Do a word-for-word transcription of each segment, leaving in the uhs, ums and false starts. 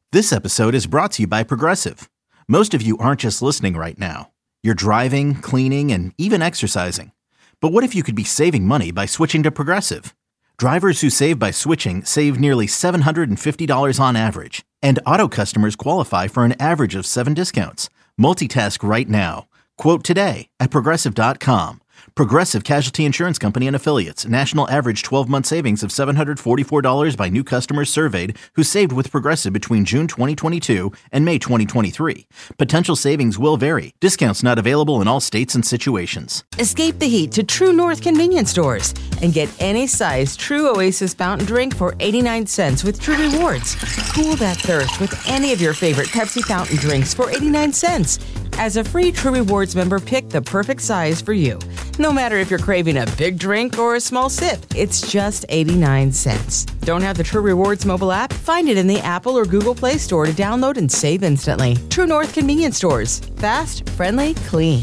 This episode is brought to you by Progressive. Most of you aren't just listening right now. You're driving, cleaning, and even exercising. But what if you could be saving money by switching to Progressive? Drivers who save by switching save nearly seven hundred fifty dollars on average. And auto customers qualify for an average of seven discounts. Multitask right now. Quote today at Progressive dot com. Progressive Casualty Insurance Company and Affiliates. National average twelve-month savings of seven hundred forty-four dollars by new customers surveyed who saved with Progressive between June twenty twenty-two and May twenty twenty-three. Potential savings will vary. Discounts not available in all states and situations. Escape the heat to True North convenience stores and get any size True Oasis fountain drink for eighty-nine cents with True Rewards. Cool that thirst with any of your favorite Pepsi fountain drinks for eighty-nine cents. As a free True Rewards member, pick the perfect size for you. No matter if you're craving a big drink or a small sip, it's just eighty-nine cents. Don't have the True Rewards mobile app? Find it in the Apple or Google Play Store to download and save instantly. True North convenience stores. Fast, friendly, clean.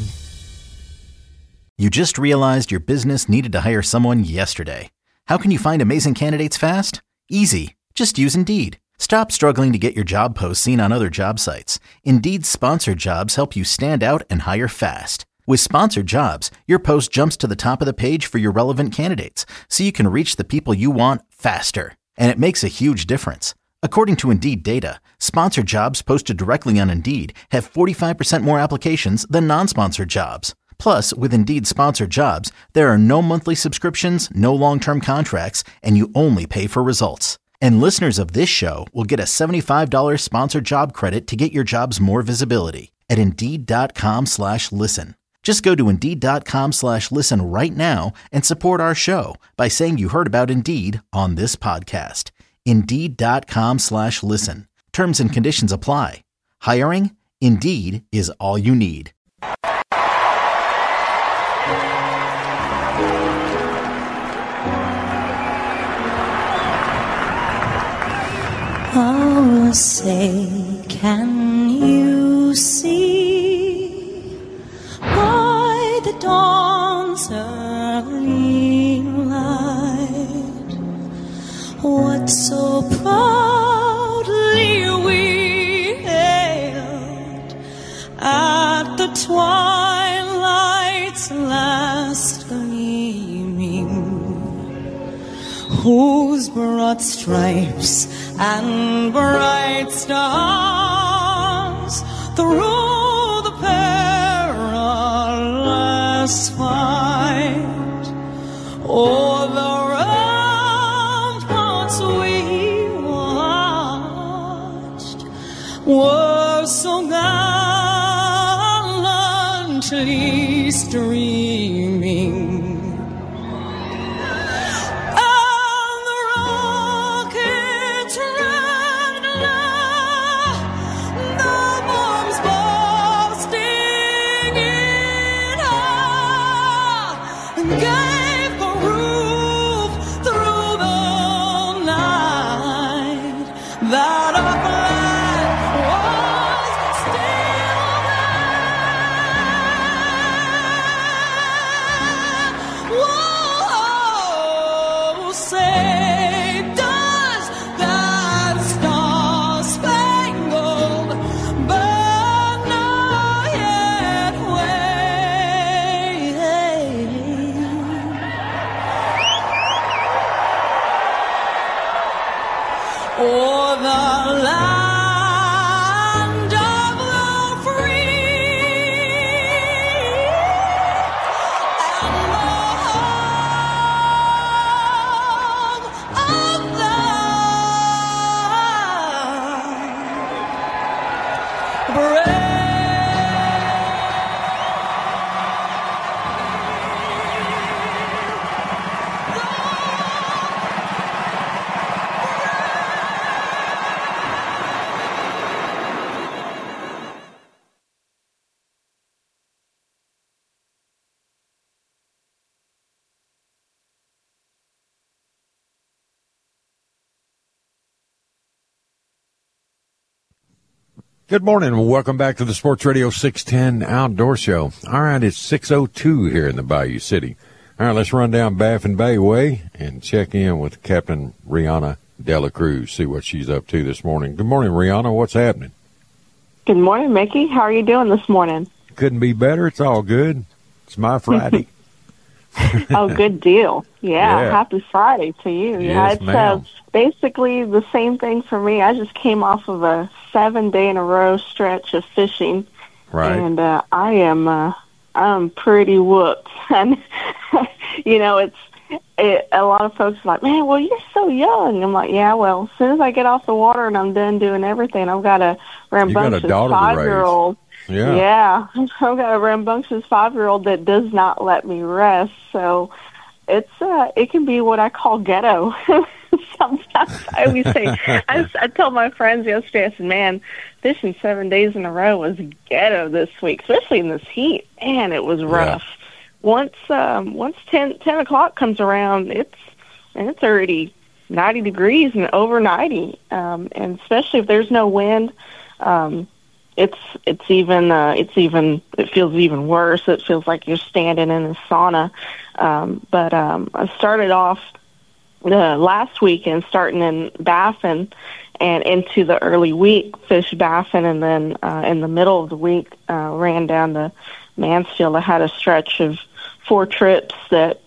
You just realized your business needed to hire someone yesterday. How can you find amazing candidates fast? Easy. Just use Indeed. Stop struggling to get your job posts seen on other job sites. Indeed's sponsored jobs help you stand out and hire fast. With sponsored jobs, your post jumps to the top of the page for your relevant candidates, so you can reach the people you want faster. And it makes a huge difference. According to Indeed data, sponsored jobs posted directly on Indeed have forty-five percent more applications than non-sponsored jobs. Plus, with Indeed sponsored jobs, there are no monthly subscriptions, no long-term contracts, and you only pay for results. And listeners of this show will get a seventy-five dollars sponsored job credit to get your jobs more visibility at Indeed.com slash listen. Just go to Indeed.com slash listen right now and support our show by saying you heard about Indeed on this podcast. Indeed.com slash listen. Terms and conditions apply. Hiring? Indeed is all you need. Oh, say, can you see by the dawn's early light what so proudly we hailed at the twilight's last gleaming, whose broad stripes and bright stars through the perilous fight o'er the ramparts we watched were so gallantly streaming. Good morning and welcome back to the Sports Radio six ten Outdoor Show. All right, it's six oh two here in the Bayou City. All right, let's run down Baffin Bay Way and check in with Captain Rihanna Dela Cruz, see what she's up to this morning. Good morning, Rihanna. What's happening? Good morning, Mickey. How are you doing this morning? Couldn't be better. It's all good. It's my Friday. Oh, good deal. Yeah, Yeah. happy Friday to you. yeah, Yes, it's ma'am. Uh, basically the same thing for me. I just came off of a seven-day-in-a-row stretch of fishing, Right. and uh, I am uh, I'm pretty whooped. And, you know, it's it, a lot of folks are like, man, well, you're so young. I'm like, yeah, well, as soon as I get off the water and I'm done doing everything, I've got a rambunctious daughter to raise. five-year-old. Yeah. Yeah, I've got a rambunctious five-year-old that does not let me rest. So it's uh, it can be what I call ghetto. Sometimes I always say, I, I told my friends yesterday, I said, man, fishing seven days in a row was ghetto this week, especially in this heat. Man, it was rough. Yeah. Once um, once ten, ten o'clock comes around, it's and it's already ninety degrees and over ninety, um, and especially if there's no wind. Um, It's it's even uh, it's even it feels even worse. It feels like you're standing in a sauna. Um, but um, I started off uh, last weekend, starting in Baffin, and into the early week fished Baffin, and then uh, in the middle of the week uh, ran down to Mansfield. I had a stretch of four trips that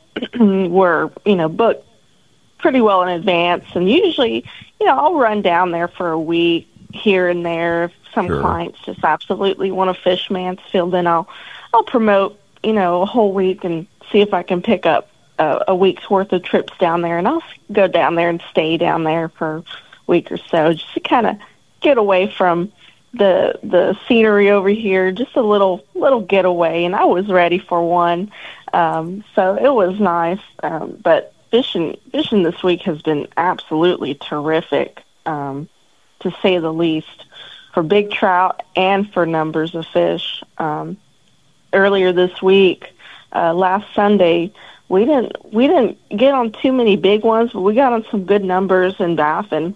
were you know booked pretty well in advance, and usually you know I'll run down there for a week here and there. If some Sure. clients just absolutely want to fish Mansfield, then I'll I'll promote you know a whole week and see if I can pick up a, a week's worth of trips down there, and I'll go down there and stay down there for a week or so just to kind of get away from the the scenery over here, just a little little getaway. And I was ready for one, um, so it was nice. Um, but fishing fishing this week has been absolutely terrific, um, to say the least, for big trout and for numbers of fish. Um, earlier this week, uh, last Sunday, we didn't we didn't get on too many big ones, but we got on some good numbers in Baffin,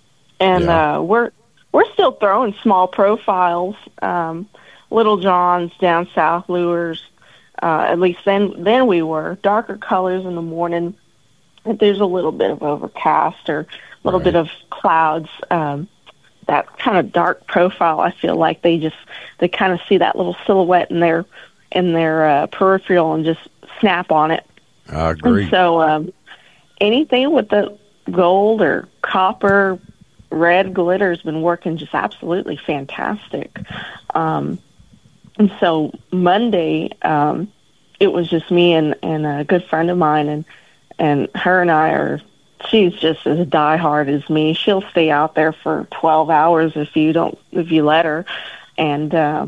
and Yeah. uh, we're we're still throwing small profiles, um, Little Johns, down south lures. Uh, at least then then we were darker colors in the morning. If there's a little bit of overcast or a little Right. bit of clouds. Um, that kind of dark profile, I feel like they just they kind of see that little silhouette in their in their uh, peripheral and just snap on it. I agree. And so um, anything with the gold or copper, red glitter has been working just absolutely fantastic. Um, and so Monday, um, it was just me and, and a good friend of mine, and and her and I are. She's just as diehard as me. She'll stay out there for twelve hours if you don't, if you let her. And uh,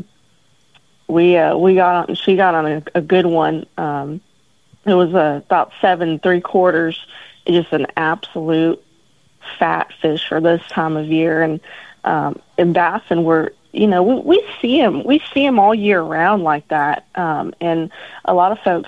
we uh, we got on. She got on a, a good one. Um, it was uh, about seven three quarters. It's just an absolute fat fish for this time of year. And um, in Baffin, we're you know we, we see them. We see them all year round like that. Um, and a lot of folks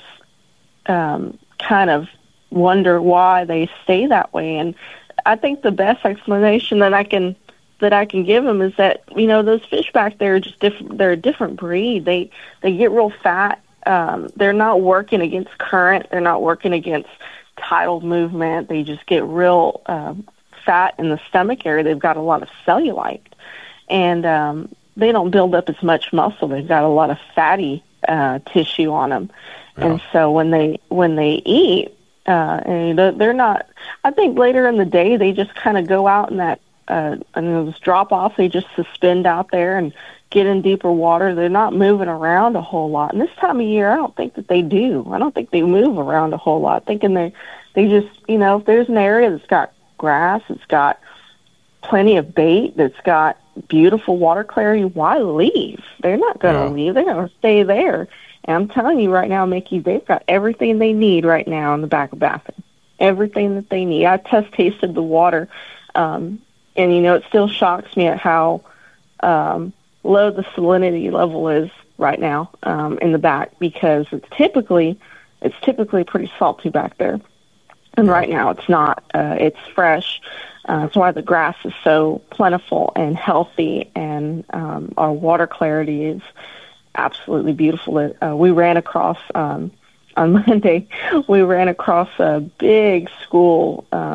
um, kind of wonder why they stay that way. And I think the best explanation that I can that I can give them is that you know those fish back there are just different. They're a different breed. They they get real fat. Um, they're not working against current. They're not working against tidal movement. They just get real um, fat in the stomach area. They've got a lot of cellulite, and um, they don't build up as much muscle. They've got a lot of fatty uh, tissue on them, Yeah. and so when they when they eat. Uh, and they're not, I think later in the day, they just kind of go out in that, uh, and those drop offs, they just suspend out there and get in deeper water. They're not moving around a whole lot. And this time of year, I don't think that they do. I don't think they move around a whole lot. Thinking they, they just, you know, if there's an area that's got grass, it's got plenty of bait, that's got beautiful water clarity, why leave? They're not going to Yeah. leave. They're going to stay there. And I'm telling you right now, Mickey, they've got everything they need right now in the back of Baffin. Everything that they need. I test tasted the water, um, and, you know, it still shocks me at how um, low the salinity level is right now um, in the back, because it's typically it's typically pretty salty back there. And right now it's not. Uh, it's fresh. Uh, that's why the grass is so plentiful and healthy, and um, our water clarity is absolutely beautiful. Uh, we ran across, um, on Monday, we ran across a big school um,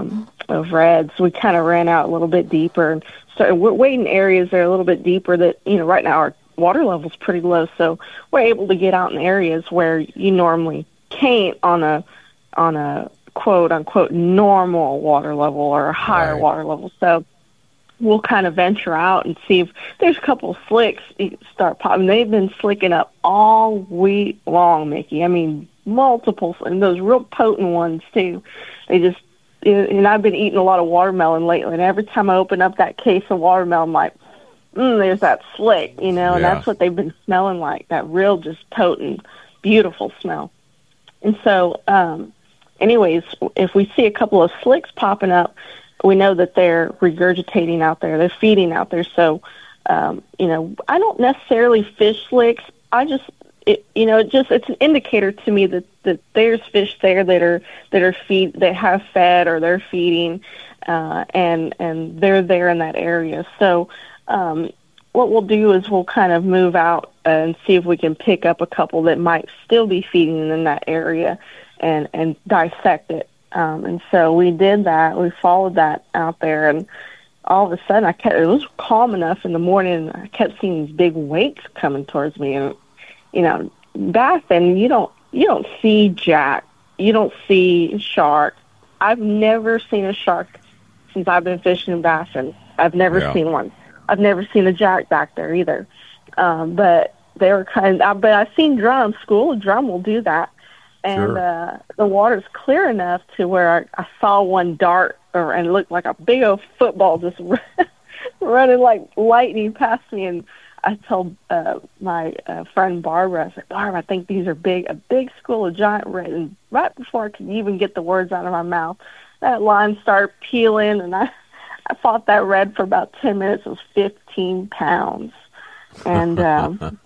of reds. We kind of ran out a little bit deeper and started we're wading areas that are a little bit deeper that, you know, right now our water level's pretty low, so we're able to get out in areas where you normally can't on a on a quote unquote normal water level or a higher Right. water level. So we'll kind of venture out and see if there's a couple of slicks start popping. They've been slicking up all week long, Mickey. I mean, multiple, and those real potent ones too. They just, and I've been eating a lot of watermelon lately, and every time I open up that case of watermelon, I'm like, mm, there's that slick, you know, and Yeah. that's what they've been smelling like, that real just potent, beautiful smell. And so, um, anyways, if we see a couple of slicks popping up, we know that they're regurgitating out there. They're feeding out there. So, um, you know, I don't necessarily fish slicks. I just, it, you know, it just it's an indicator to me that, that there's fish there that are that are feed that have fed or they're feeding, uh, and and they're there in that area. So, um, what we'll do is we'll kind of move out and see if we can pick up a couple that might still be feeding in that area, and and dissect it. Um, and so we did that. We followed that out there, and all of a sudden, I kept, it was calm enough in the morning. I kept seeing these big wakes coming towards me, and you know, back then you don't you don't see jack, you don't see shark. I've never seen a shark since I've been fishing in Baffin. I've never Yeah. seen one. I've never seen a jack back there either. Um, but they were kind of, but I've seen drums. School of drum will do that. And Sure. uh, the water's clear enough to where I, I saw one dart or and looked like a big old football just running like lightning past me. And I told uh, my uh, friend Barbara, I said, Barbara, I think these are big, a big school of giant red. And right before I could even get the words out of my mouth, that line started peeling, and I, I fought that red for about ten minutes. It was fifteen pounds. And um,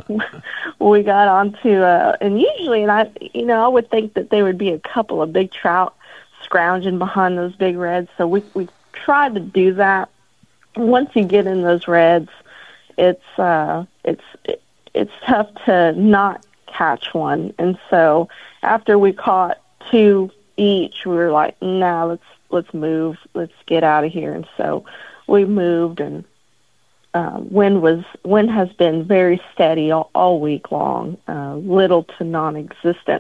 we got onto, uh, and usually, and I, you know, I would think that there would be a couple of big trout scrounging behind those big reds. So we we tried to do that. Once you get in those reds, it's uh, it's it, it's tough to not catch one. And so after we caught two each, we were like, nah, let's let's move, let's get out of here. And so we moved, and Uh, wind was wind has been very steady all, all week long, uh, little to non-existent,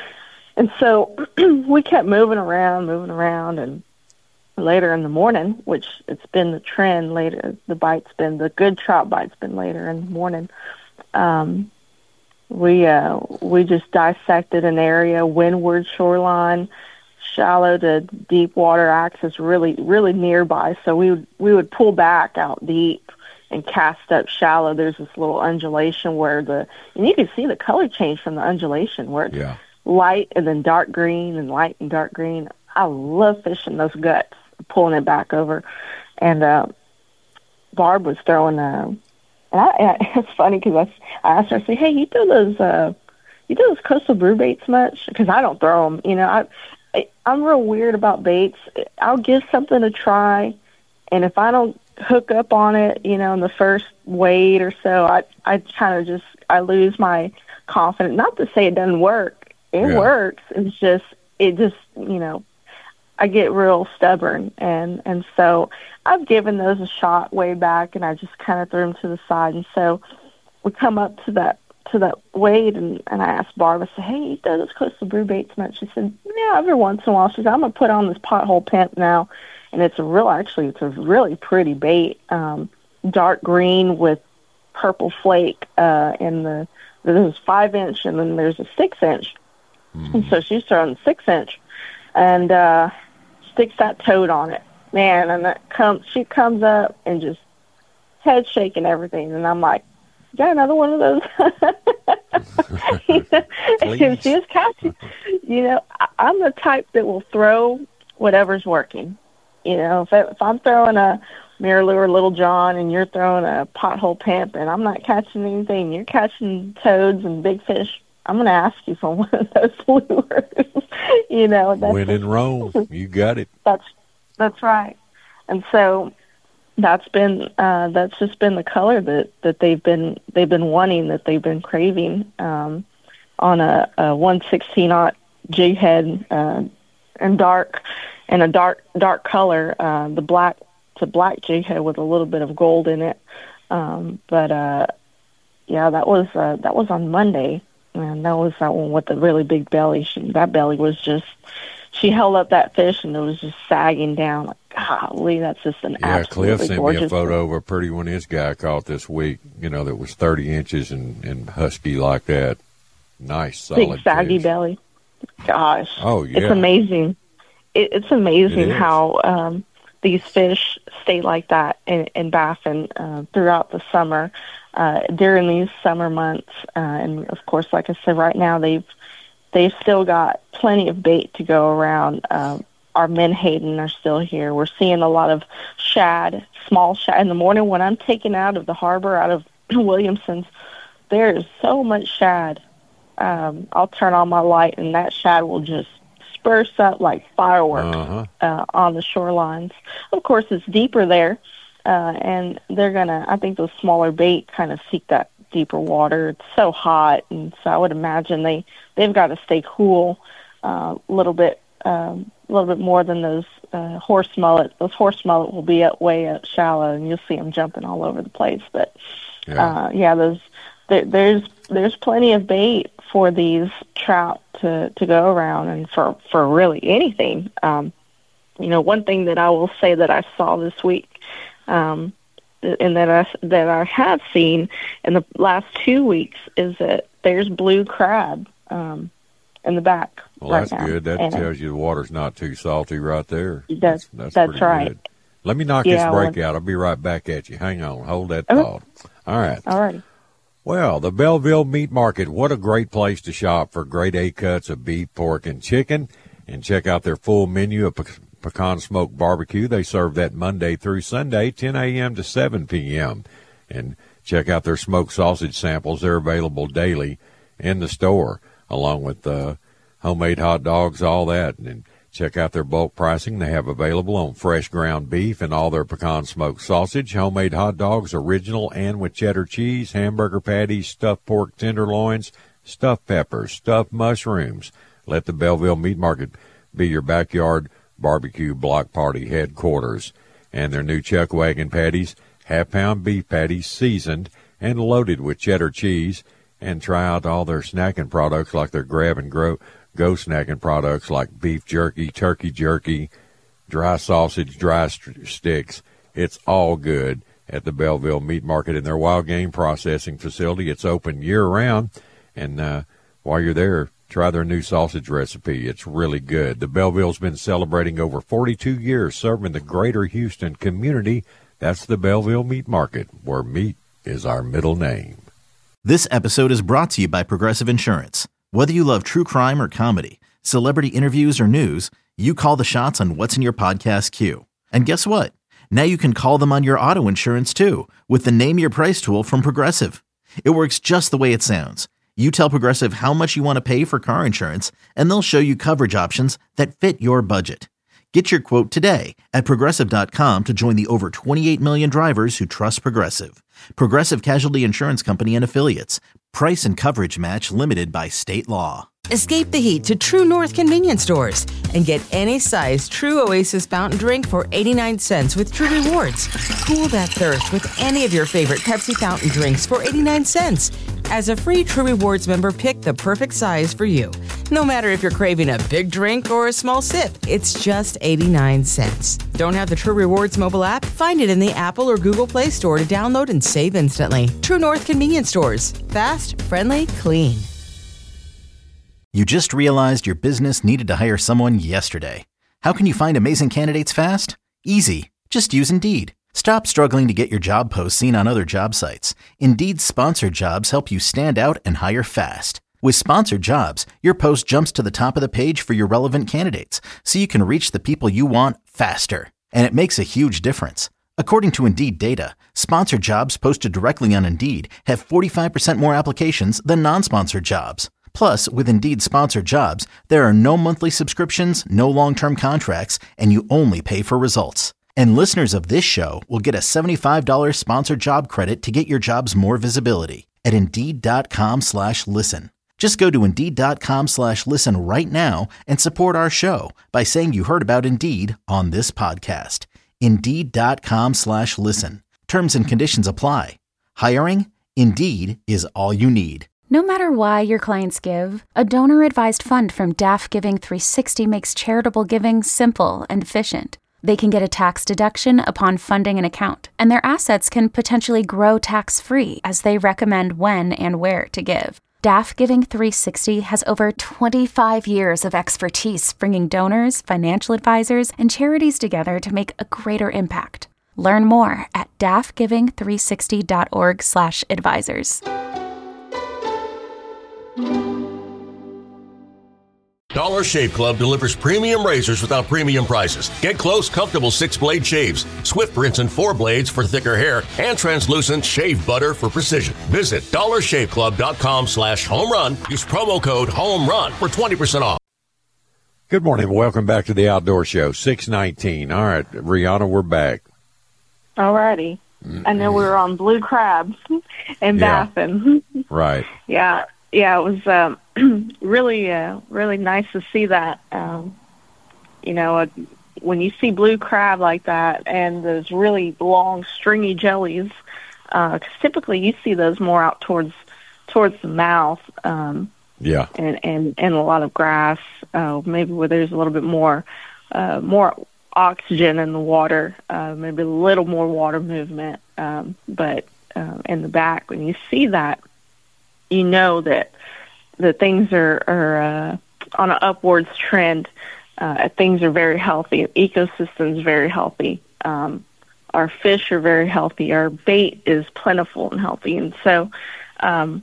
and so we kept moving around, moving around, and later in the morning, which it's been the trend. Later, the bite's been the good trout bite's been later in the morning. Um, we uh, we just dissected an area, windward shoreline, shallow to deep water access, really really nearby. So we would we would pull back out deep and cast up shallow. There's this little undulation where the, and you can see the color change from the undulation where it's Yeah. light and then dark green and light and dark green. I love fishing those guts, pulling it back over. And uh, Barb was throwing, uh, and I, and it's funny because I, I asked her, I said, hey, you throw those, uh, you throw those coastal brew baits much? Because I don't throw them. You know, I, I, I'm real weird about baits. I'll give something a try, and if I don't hook up on it, you know, in the first wade or so, I I kind of just, I lose my confidence. Not to say it doesn't work. It Yeah. works. It's just, it just, you know, I get real stubborn. And, and so I've given those a shot way back, and I just kind of threw them to the side. And so we come up to that, to that wade, and, and I asked Barb, I said, hey, you throw those coastal brew baits much? She said, yeah, every once in a while. She said, I'm going to put on this pothole pimp now. And it's a real, actually, it's a really pretty bait, um, dark green with purple flake uh, in the, there's five inch and then there's a six inch. Mm-hmm. And so she's throwing six inch and uh, sticks that toad on it. Man, and that comes, she comes up and just head shaking everything. And I'm like, you got another one of those? You know, if she was catching, you know, I, I'm the type that will throw whatever's working. You know, if, I, if I'm throwing a mirror lure Little John and you're throwing a pothole pimp and I'm not catching anything, you're catching toads and big fish, I'm going to ask you for one of those lures. You know, that's when in Rome, you got it. That's that's right. And so that's been uh, that's just been the color that, that they've been they've been wanting, that they've been craving um, on a, a one sixteen aught jig head. Uh, and dark, and a dark dark color. Uh, the black, it's a black jig head with a little bit of gold in it. Um, but uh, yeah, that was uh, that was on Monday, and that was that one with the really big belly. She, that belly was just. She held up that fish, and it was just sagging down. Like, golly, that's just an yeah, absolutely Cliff sent gorgeous me a photo fish. of a pretty one his guy caught this week, you know, that was thirty inches and, and husky like that. Nice, solid Big, saggy fish. belly. Gosh. Oh, yeah. It's amazing. It, it's amazing It is. how um, these fish stay like that in, in Baffin uh, throughout the summer, uh, during these summer months. Uh, and, of course, like I said, right now they've They've still got plenty of bait to go around. Um, our menhaden are still here. We're seeing a lot of shad, small shad. In the morning when I'm taken out of the harbor, out of Williamson's, there is so much shad. Um, I'll turn on my light, and that shad will just spurse up like fireworks Uh-huh. uh, on the shorelines. Of course, it's deeper there, uh, and they're going to, I think those smaller bait kind of seek that deeper water. It's so hot, and so I would imagine they they've got to stay cool uh, a little bit, um, a little bit more than those uh, horse mullet. Those horse mullet will be up way up shallow, and you'll see them jumping all over the place. But Yeah. uh, yeah, those there, there's there's plenty of bait for these trout to to go around, and for for really anything. Um, you know, one thing that I will say that I saw this week. Um, and that I, that I have seen in the last two weeks is that there's blue crab um, in the back Well, right that's now. good. That And tells you the water's not too salty right there. That's, that's that's pretty right. good. Let me knock Yeah, this break well- out. I'll be right back at you. Hang on. Hold that Okay. thought. All right. All right. Well, the Belleville Meat Market, what a great place to shop for grade A cuts of beef, pork, and chicken. And check out their full menu of pe- pecan smoked barbecue. They serve that Monday through Sunday, ten a.m. to seven p.m. And check out their smoked sausage samples. They're available daily in the store, along with uh, homemade hot dogs, all that. And check out their bulk pricing they have available on fresh ground beef and all their pecan smoked sausage, homemade hot dogs, original and with cheddar cheese, hamburger patties, stuffed pork tenderloins, stuffed peppers, stuffed mushrooms. Let the Belleville Meat Market be your backyard barbecue block party headquarters. And their new chuck wagon patties, half-pound beef patties seasoned and loaded with cheddar cheese. And try out all their snacking products like their grab and grow, go snacking products like beef jerky, turkey jerky, dry sausage, dry st- sticks. It's all good at the Belleville Meat Market in their wild game processing facility. It's open year-round. And uh, while you're there, try their new sausage recipe. It's really good. The Belleville's been celebrating over forty-two years serving the greater Houston community. That's the Belleville Meat Market, where meat is our middle name. This episode is brought to you by Progressive Insurance. Whether you love true crime or comedy, celebrity interviews or news, you call the shots on what's in your podcast queue. And guess what? Now you can call them on your auto insurance too with the Name Your Price tool from Progressive. It works just the way it sounds. You tell Progressive how much you want to pay for car insurance, and they'll show you coverage options that fit your budget. Get your quote today at Progressive dot com to join the over twenty-eight million drivers who trust Progressive. Progressive Casualty Insurance Company and Affiliates. Price and coverage match limited by state law. Escape the heat to True North convenience stores and get any size True Oasis fountain drink for eighty-nine cents with True Rewards. Cool that thirst with any of your favorite Pepsi fountain drinks for eighty-nine cents. As a free True Rewards member, pick the perfect size for you. No matter if you're craving a big drink or a small sip, it's just eighty-nine cents. Don't have the True Rewards mobile app? Find it in the Apple or Google Play Store to download and save instantly. True North convenience stores. Fast, friendly, clean. You just realized your business needed to hire someone yesterday. How can you find amazing candidates fast? Easy. Just use Indeed. Stop struggling to get your job posts seen on other job sites. Indeed's sponsored jobs help you stand out and hire fast. With sponsored jobs, your post jumps to the top of the page for your relevant candidates, so you can reach the people you want faster. And it makes a huge difference. According to Indeed data, sponsored jobs posted directly on Indeed have forty-five percent more applications than non-sponsored jobs. Plus, with Indeed sponsored jobs, there are no monthly subscriptions, no long-term contracts, and you only pay for results. And listeners of this show will get a seventy-five dollars sponsored job credit to get your jobs more visibility at Indeed.com slash listen. Just go to Indeed.com slash listen right now and support our show by saying you heard about Indeed on this podcast. Indeed.com slash listen. Terms and conditions apply. Hiring? Indeed is all you need. No matter why your clients give, a donor-advised fund from D A F Giving three sixty makes charitable giving simple and efficient. They can get a tax deduction upon funding an account, and their assets can potentially grow tax-free as they recommend when and where to give. D A F Giving three sixty has over twenty-five years of expertise bringing donors, financial advisors, and charities together to make a greater impact. Learn more at D A F giving three sixty dot org slash advisors. Dollar Shave Club delivers premium razors without premium prices. Get close, comfortable six-blade shaves, swift rinse and four blades for thicker hair, and translucent shave butter for precision. Visit dollar shave club dot com slash home run. Use promo code HOMERUN for twenty percent off. Good morning. Welcome back to the Outdoor Show, six nineteen. All right, Rihanna, we're back. All righty. Mm-hmm. I know we were on blue crabs and Yeah. baffin. Right. Yeah. Yeah, it was um, really, uh, really nice to see that. Um, you know, uh, when you see blue crab like that and those really long, stringy jellies, because uh, typically you see those more out towards towards the mouth, um, Yeah. and, and and a lot of grass, uh, maybe where there's a little bit more uh, more oxygen in the water, uh, maybe a little more water movement. Um, but uh, in the back, when you see that, you know that that things are, are uh, on an upwards trend. Uh, things are very healthy. Ecosystem's very healthy. Um, our fish are very healthy. Our bait is plentiful and healthy. And so, um,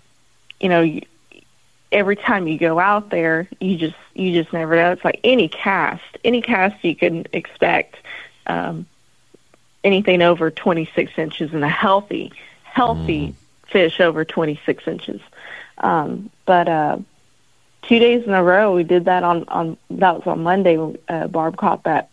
you know, you, every time you go out there, you just you just never know. It's like any cast, any cast you can expect um, anything over twenty-six inches and a healthy, healthy. Mm. fish over twenty-six inches. Um, but uh, two days in a row, we did that on, on that was on Monday. Uh, Barb caught that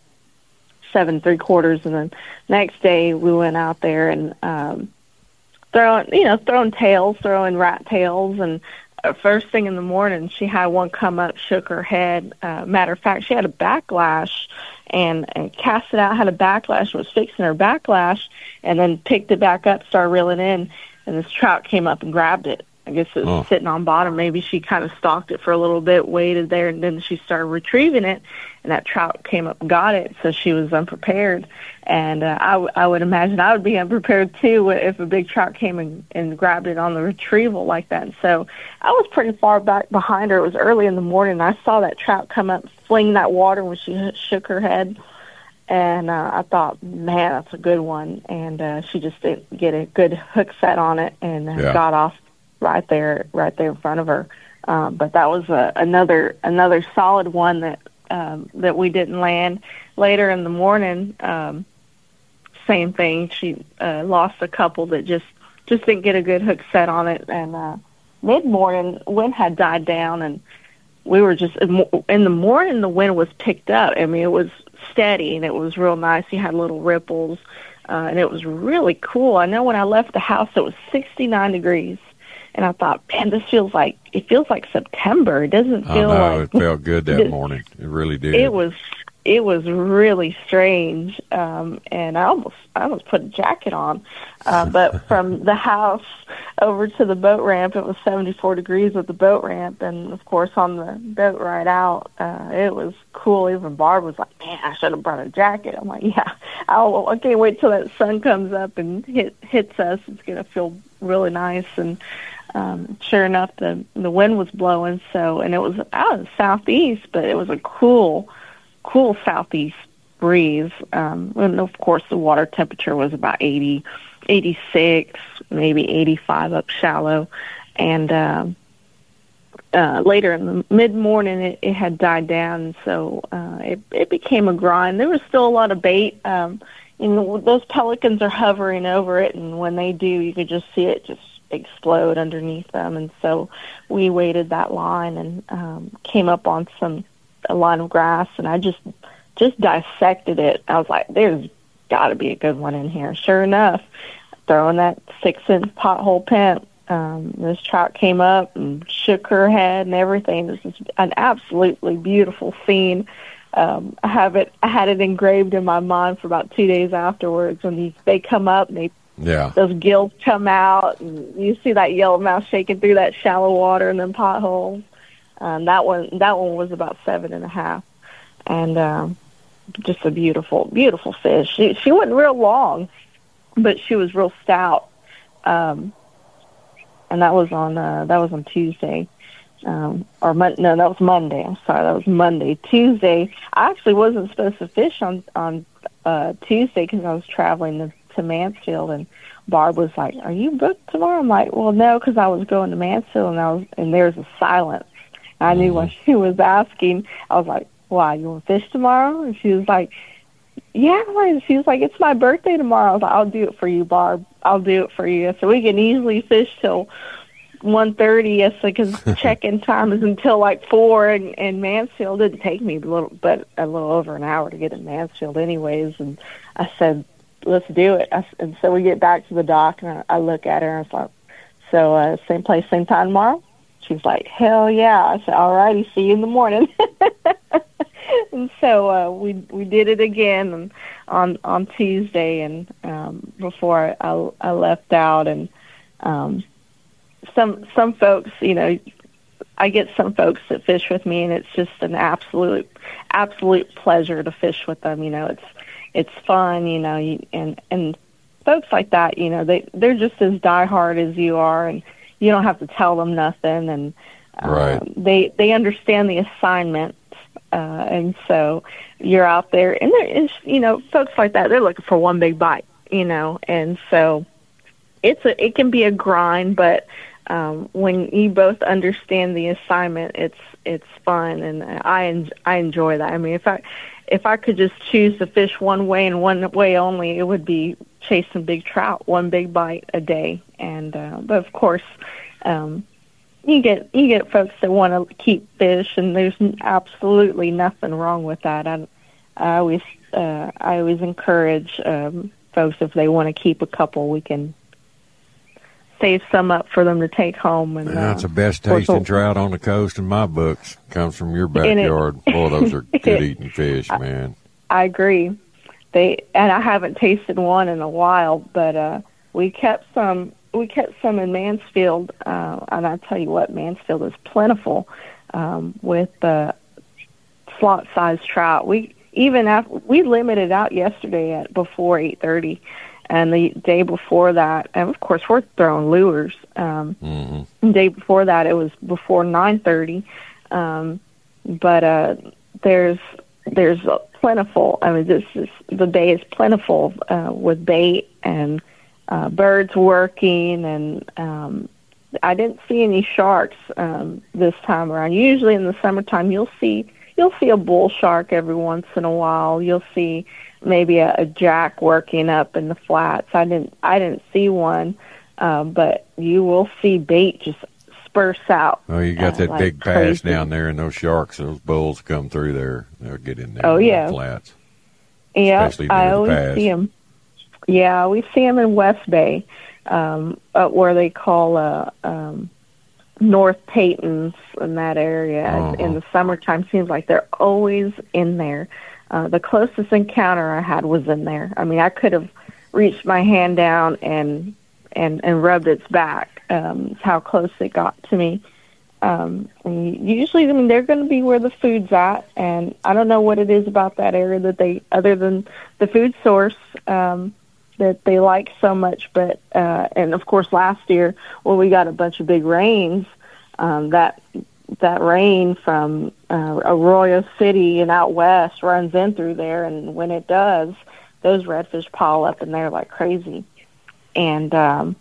seven three quarters, and then next day we went out there and um, throwing, you know, throwing tails, throwing rat tails, and uh, first thing in the morning, she had one come up, shook her head. Uh, matter of fact, she had a backlash, and, and cast it out, had a backlash, was fixing her backlash, and then picked it back up, started reeling in. And this trout came up and grabbed it. I guess it was oh. sitting on bottom. Maybe she kind of stalked it for a little bit, waited there, and then she started retrieving it, and that trout came up and got it. So she was unprepared. And uh, I, w- I would imagine I would be unprepared, too, if a big trout came and, and grabbed it on the retrieval like that. And so I was pretty far back behind her. It was early in the morning. I saw that trout come up, fling that water when she shook her head. And uh, I thought, man, that's a good one. And uh, she just didn't get a good hook set on it and uh, yeah. got off right there, right there in front of her. Um, but that was a, another another solid one that um, that we didn't land. Later in the morning, um, same thing. She uh, lost a couple that just just didn't get a good hook set on it. And uh, mid morning, wind had died down, and we were just in the morning. The wind was picked up. I mean, it was steady, and it was real nice. You had little ripples, uh, and it was really cool. I know when I left the house, it was sixty-nine degrees, and I thought, man, this feels like it feels like September. It doesn't feel I know, like it felt good that it, morning. It really did. It was it was really strange, um, and I almost I almost put a jacket on. Uh, but from the house over to the boat ramp, it was seventy-four degrees at the boat ramp, and of course on the boat ride out, uh, it was cool. Even Barb was like, "Man, I should have brought a jacket." I'm like, "Yeah, I'll, I can't wait till that sun comes up and hit, hits us. It's gonna feel really nice." And um, sure enough, the the wind was blowing, so and it was out of the southeast, but it was a cool. cool southeast breeze. Um, and of course, the water temperature was about eighty, eighty-six, maybe eighty-five up shallow. And uh, uh, later in the mid-morning, it, it had died down, so uh, it, it became a grind. There was still a lot of bait. Um, you know, those pelicans are hovering over it, and when they do, you could just see it just explode underneath them. And so we waited that line and um, came up on some a line of grass, and I just just dissected it. I was like, there's got to be a good one in here. Sure enough, throwing that six-inch pothole pent, um, this trout came up and shook her head and everything. This is an absolutely beautiful scene. Um, I have it. I had it engraved in my mind for about two days afterwards. When you, they come up and they, yeah, those gills come out, and you see that yellowmouth shaking through that shallow water and then potholes. Um, that one, that one was about seven and a half, and um, just a beautiful, beautiful fish. She she wasn't real long, but she was real stout. Um, and that was on uh, that was on Tuesday, um, or Mon- no, that was Monday. I'm sorry, that was Monday. Tuesday, I actually wasn't supposed to fish on on uh, Tuesday because I was traveling to, to Mansfield, and Barb was like, "Are you booked tomorrow?" I'm like, "Well, no, because I was going to Mansfield, and I was and there's a silence." I knew when she was asking, I was like, "Why, you want to fish tomorrow?" And she was like, "Yeah." And she was like, "It's my birthday tomorrow." I was like, "I'll do it for you, Barb. I'll do it for you." So we can easily fish till one thirty, yes, because check-in time is until like four, and, and Mansfield didn't take me a little, but a little over an hour to get to Mansfield anyways. And I said, "Let's do it." I, and so we get back to the dock, and I, I look at her, and I was like, "So uh, same place, same time tomorrow?" She's like, "Hell yeah." I said, "All righty, see you in the morning." And so uh, we we did it again and on on Tuesday, and um, before I, I left out, and um, some some folks, you know, I get some folks that fish with me, and it's just an absolute absolute pleasure to fish with them. You know, it's it's fun, you know, you, and and folks like that, you know, they they're just as diehard as you are, and you don't have to tell them nothing, and uh, right. they they understand the assignment, uh, and so you're out there, and there is, you know, folks like that, they're looking for one big bite, you know, and so it's a it can be a grind, but um, when you both understand the assignment, it's it's fun, and I en- I enjoy that. I mean, if I if I could just choose to fish one way and one way only, it would be chasing big trout, one big bite a day. And uh, but of course, um, you get you get folks that want to keep fish, and there's absolutely nothing wrong with that. I, I always uh, I always encourage um, folks, if they want to keep a couple, we can save some up for them to take home. And that's uh, the best tasting trout on the coast in my books. Comes from your backyard. It, Boy, those are good eating fish, man. I, I agree. They and I haven't tasted one in a while, but uh, we kept some. We kept some in Mansfield, uh, and I tell you what, Mansfield is plentiful um, with uh, slot-sized trout. We even after, we limited out yesterday at before eight thirty, and the day before that, and of course we're throwing lures. Um, mm-hmm. The day before that, it was before nine thirty, um, but uh, there's there's plentiful. I mean, this is the bay is plentiful uh, with bait and uh, birds working, and um, I didn't see any sharks um, this time around. Usually in the summertime, you'll see you'll see a bull shark every once in a while. You'll see maybe a, a jack working up in the flats. I didn't I didn't see one, uh, but you will see bait just spurse out. Oh, you got uh, that like big pass crazy. down there, and those sharks, those bulls come through there. They'll get in there. Oh, in yeah. the flats. Yeah, Especially near I the always pass. see them. Yeah, we see them in West Bay, um, uh, where they call uh, um, North Paytons in that area. Uh-huh. In the summertime, seems like they're always in there. Uh, the closest encounter I had was in there. I mean, I could have reached my hand down and and, and rubbed its back. Um, it's how close it got to me. Um, and usually, I mean, they're going to be where the food's at, and I don't know what it is about that area that they, other than the food source, um, that they like so much. But uh, and of course, last year when we got a bunch of big rains, um, that that rain from uh, Arroyo City and out west runs in through there, and when it does, those redfish pile up in there like crazy, and um,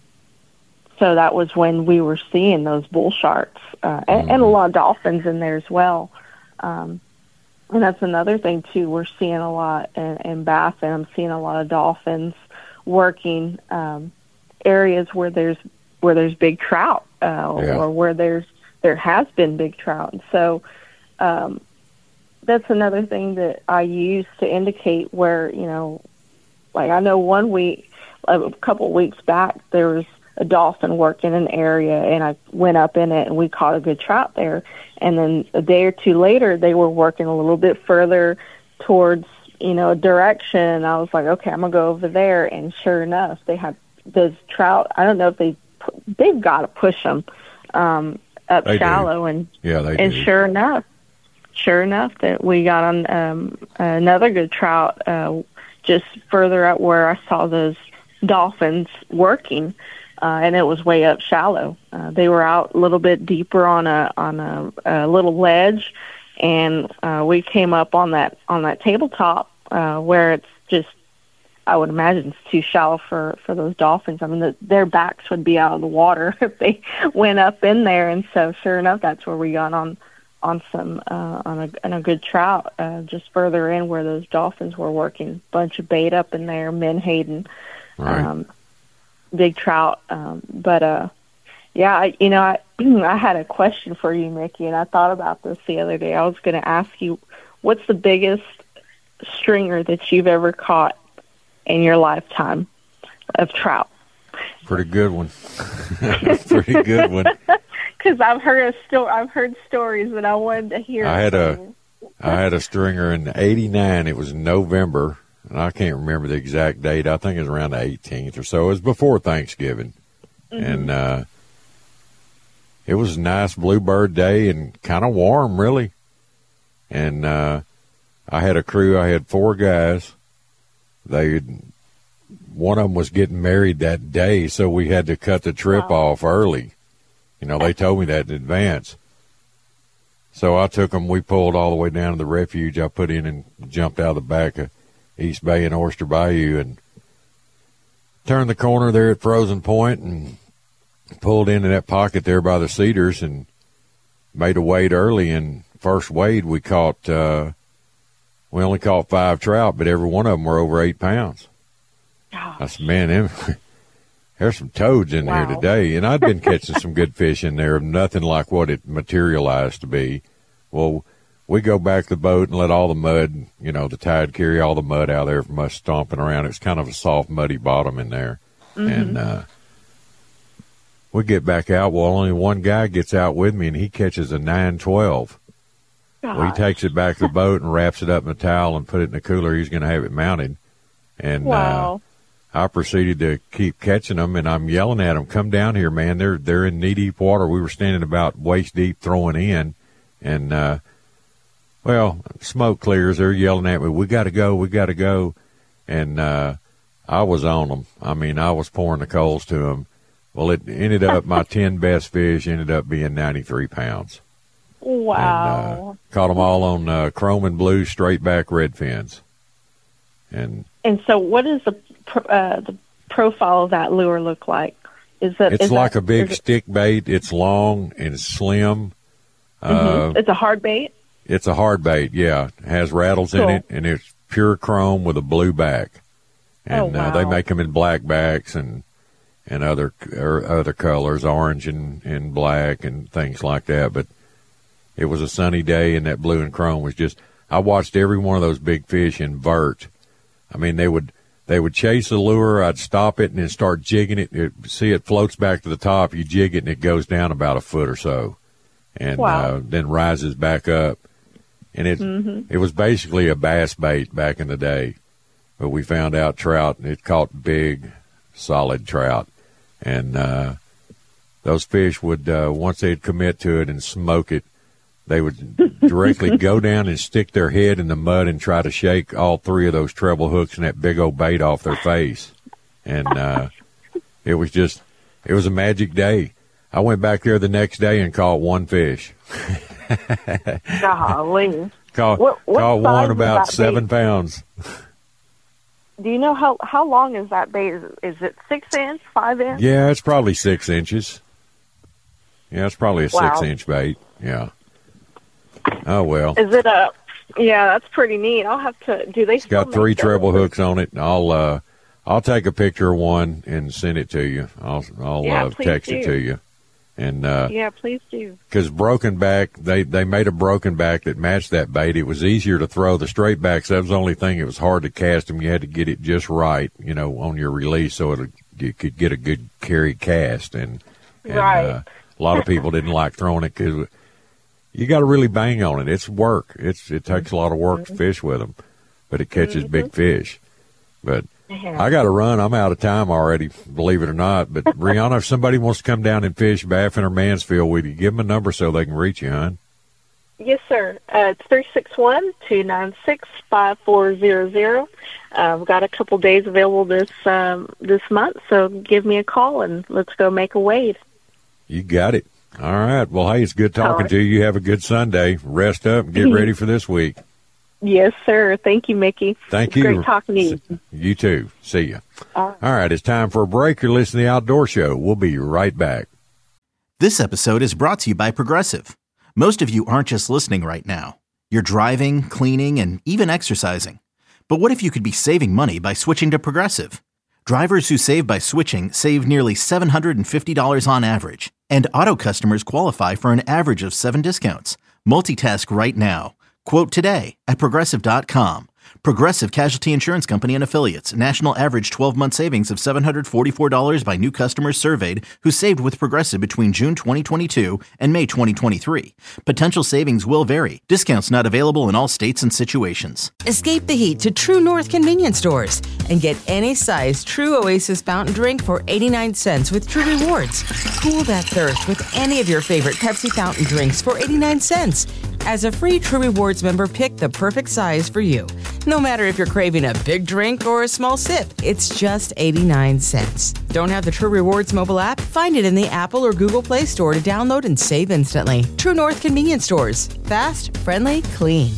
so that was when we were seeing those bull sharks uh, and, and a lot of dolphins in there as well. Um, and that's another thing, too. We're seeing a lot in, in Baffin. I'm seeing a lot of dolphins working um, areas where there's where there's big trout uh, Yeah. or where there's there has been big trout. And so um, that's another thing that I use to indicate where, you know, like I know one week, a couple of weeks back, there was a dolphin worked in an area, and I went up in it, and we caught a good trout there. And then a day or two later, they were working a little bit further towards, you know, a direction, and I was like, okay, I'm going to go over there. And sure enough, they had those trout. I don't know if they, they've got to push them um, up they shallow. Do. And yeah, they and do. sure enough, sure enough that we got on um, another good trout uh, just further up where I saw those dolphins working, uh, and it was way up shallow. Uh, they were out a little bit deeper on a on a, a little ledge, and uh, we came up on that on that tabletop uh, where it's just, I would imagine it's too shallow for, for those dolphins. I mean, the, their backs would be out of the water if they went up in there, and so sure enough, that's where we got on on some uh, on a on a good trout uh, just further in where those dolphins were working. Bunch of bait up in there, menhaden. Right. Um, big trout. Um, but, uh, yeah, I, you know, I, I had a question for you, Mickey, and I thought about this the other day. I was going to ask you, what's the biggest stringer that you've ever caught in your lifetime of trout? Pretty good one. Pretty good one. Because I've heard a sto- I've heard stories that I wanted to hear. I had a, I had a stringer in eighty-nine. It was November. And I can't remember the exact date. I think it was around the eighteenth or so. It was before Thanksgiving. Mm-hmm. And uh, it was a nice bluebird day and kind of warm, really. And uh, I had a crew. I had four guys. They, one of them was getting married that day, so we had to cut the trip wow. off early. You know, they told me that in advance. So I took them. We pulled all the way down to the refuge. I put in and jumped out of the back of East Bay and Oyster Bayou and turned the corner there at Frozen Point and pulled into that pocket there by the cedars and made a wade early. And first wade we caught, uh, we only caught five trout, but every one of them were over eight pounds. Gosh. I said, man, them, there's some toads in wow. there today. And I'd been catching some good fish in there, nothing like what it materialized to be. Well, we go back to the boat and let all the mud, you know, the tide carry all the mud out of there from us stomping around. It's kind of a soft, muddy bottom in there. Mm-hmm. And uh, we get back out. Well, only one guy gets out with me, and he catches a nine twelve. Well, he takes it back to the boat and wraps it up in a towel and put it in the cooler. He's going to have it mounted. And wow. uh, I proceeded to keep catching them, and I'm yelling at them, come down here, man. They're, they're in knee-deep water. We were standing about waist-deep throwing in, and uh, well, smoke clears. They're yelling at me, we got to go, we got to go. And uh, I was on them. I mean, I was pouring the coals to them. Well, it ended up, my ten best fish ended up being ninety-three pounds. Wow. And, uh, caught them all on uh, chrome and blue straight back red fins. And and so what does the uh, the profile of that lure look like? Is that It's is like that, a big it, stick bait. It's long and it's slim. Mm-hmm. Uh, it's a hard bait? It's a hard bait, yeah. It has rattles cool. in it, and it's pure chrome with a blue back. And oh, wow. uh, they make them in black backs and and other or other colors, orange and, and black and things like that. But it was a sunny day, and that blue and chrome was just, I watched every one of those big fish invert. I mean, they would they would chase the lure. I'd stop it and then start jigging it. it. See, it floats back to the top. You jig it, and it goes down about a foot or so, and wow. uh, then rises back up. And it mm-hmm. it was basically a bass bait back in the day. But we found out trout, it caught big, solid trout. And uh, those fish would, uh, once they'd commit to it and smoke it, they would directly go down and stick their head in the mud and try to shake all three of those treble hooks and that big old bait off their face. And uh, it was just, it was a magic day. I went back there the next day and caught one fish. Golly. Caught, what, what caught one about seven bait? pounds. Do you know how, how long is that bait? Is, is it six inch, five inch? Yeah, it's probably six inches. Yeah, it's probably a wow. six inch bait. Yeah. Oh, well. Is it a, yeah, that's pretty neat. I'll have to, do they It's got three treble hooks on it. I'll, uh, I'll take a picture of one and send it to you. I'll, I'll yeah, uh, text do. it to you. And, uh, yeah, please do. Because broken back, they, they made a broken back that matched that bait. It was easier to throw the straight backs. That was the only thing. It was hard to cast them. You had to get it just right, you know, on your release so it you could get a good carry cast, and, and Right. uh, a lot of people didn't like throwing it because you got to really bang on it. It's work. It's it takes a lot of work to fish with them, but it catches Mm-hmm. big fish. But I got to run. I'm out of time already, believe it or not. But Brianna, if somebody wants to come down and fish Baffin or Mansfield with you, give them a number so they can reach you, hon. Yes, sir. Uh, it's three six one, two nine six, five four zero zero. Uh, we've got a couple days available this um, this month, so give me a call and let's go make a wade. You got it. All right. Well, hey, it's good talking All right. to you. You have a good Sunday. Rest up and get ready for this week. Yes, sir. Thank you, Mickey. Thank It's you. Great talking to you. You too. See ya. All right. All right. It's time for a break. You're listening to The Outdoor Show. We'll be right back. This episode is brought to you by Progressive. Most of you aren't just listening right now. You're driving, cleaning, and even exercising. But what if you could be saving money by switching to Progressive? Drivers who save by switching save nearly seven hundred fifty dollars on average. And auto customers qualify for an average of seven discounts. Multitask right now. Quote today at Progressive dot com. Progressive Casualty Insurance Company and Affiliates. National average twelve-month savings of seven hundred forty-four dollars by new customers surveyed who saved with Progressive between June twenty twenty-two and May twenty twenty-three. Potential savings will vary. Discounts not available in all states and situations. Escape the heat to True North convenience stores and get any size True Oasis fountain drink for eighty-nine cents with True Rewards. Cool that thirst with any of your favorite Pepsi fountain drinks for eighty-nine cents. As a free True Rewards member, pick the perfect size for you. No matter if you're craving a big drink or a small sip, it's just eighty-nine cents. Don't have the True Rewards mobile app? Find it in the Apple or Google Play Store to download and save instantly. True North convenience stores. Fast, friendly, clean.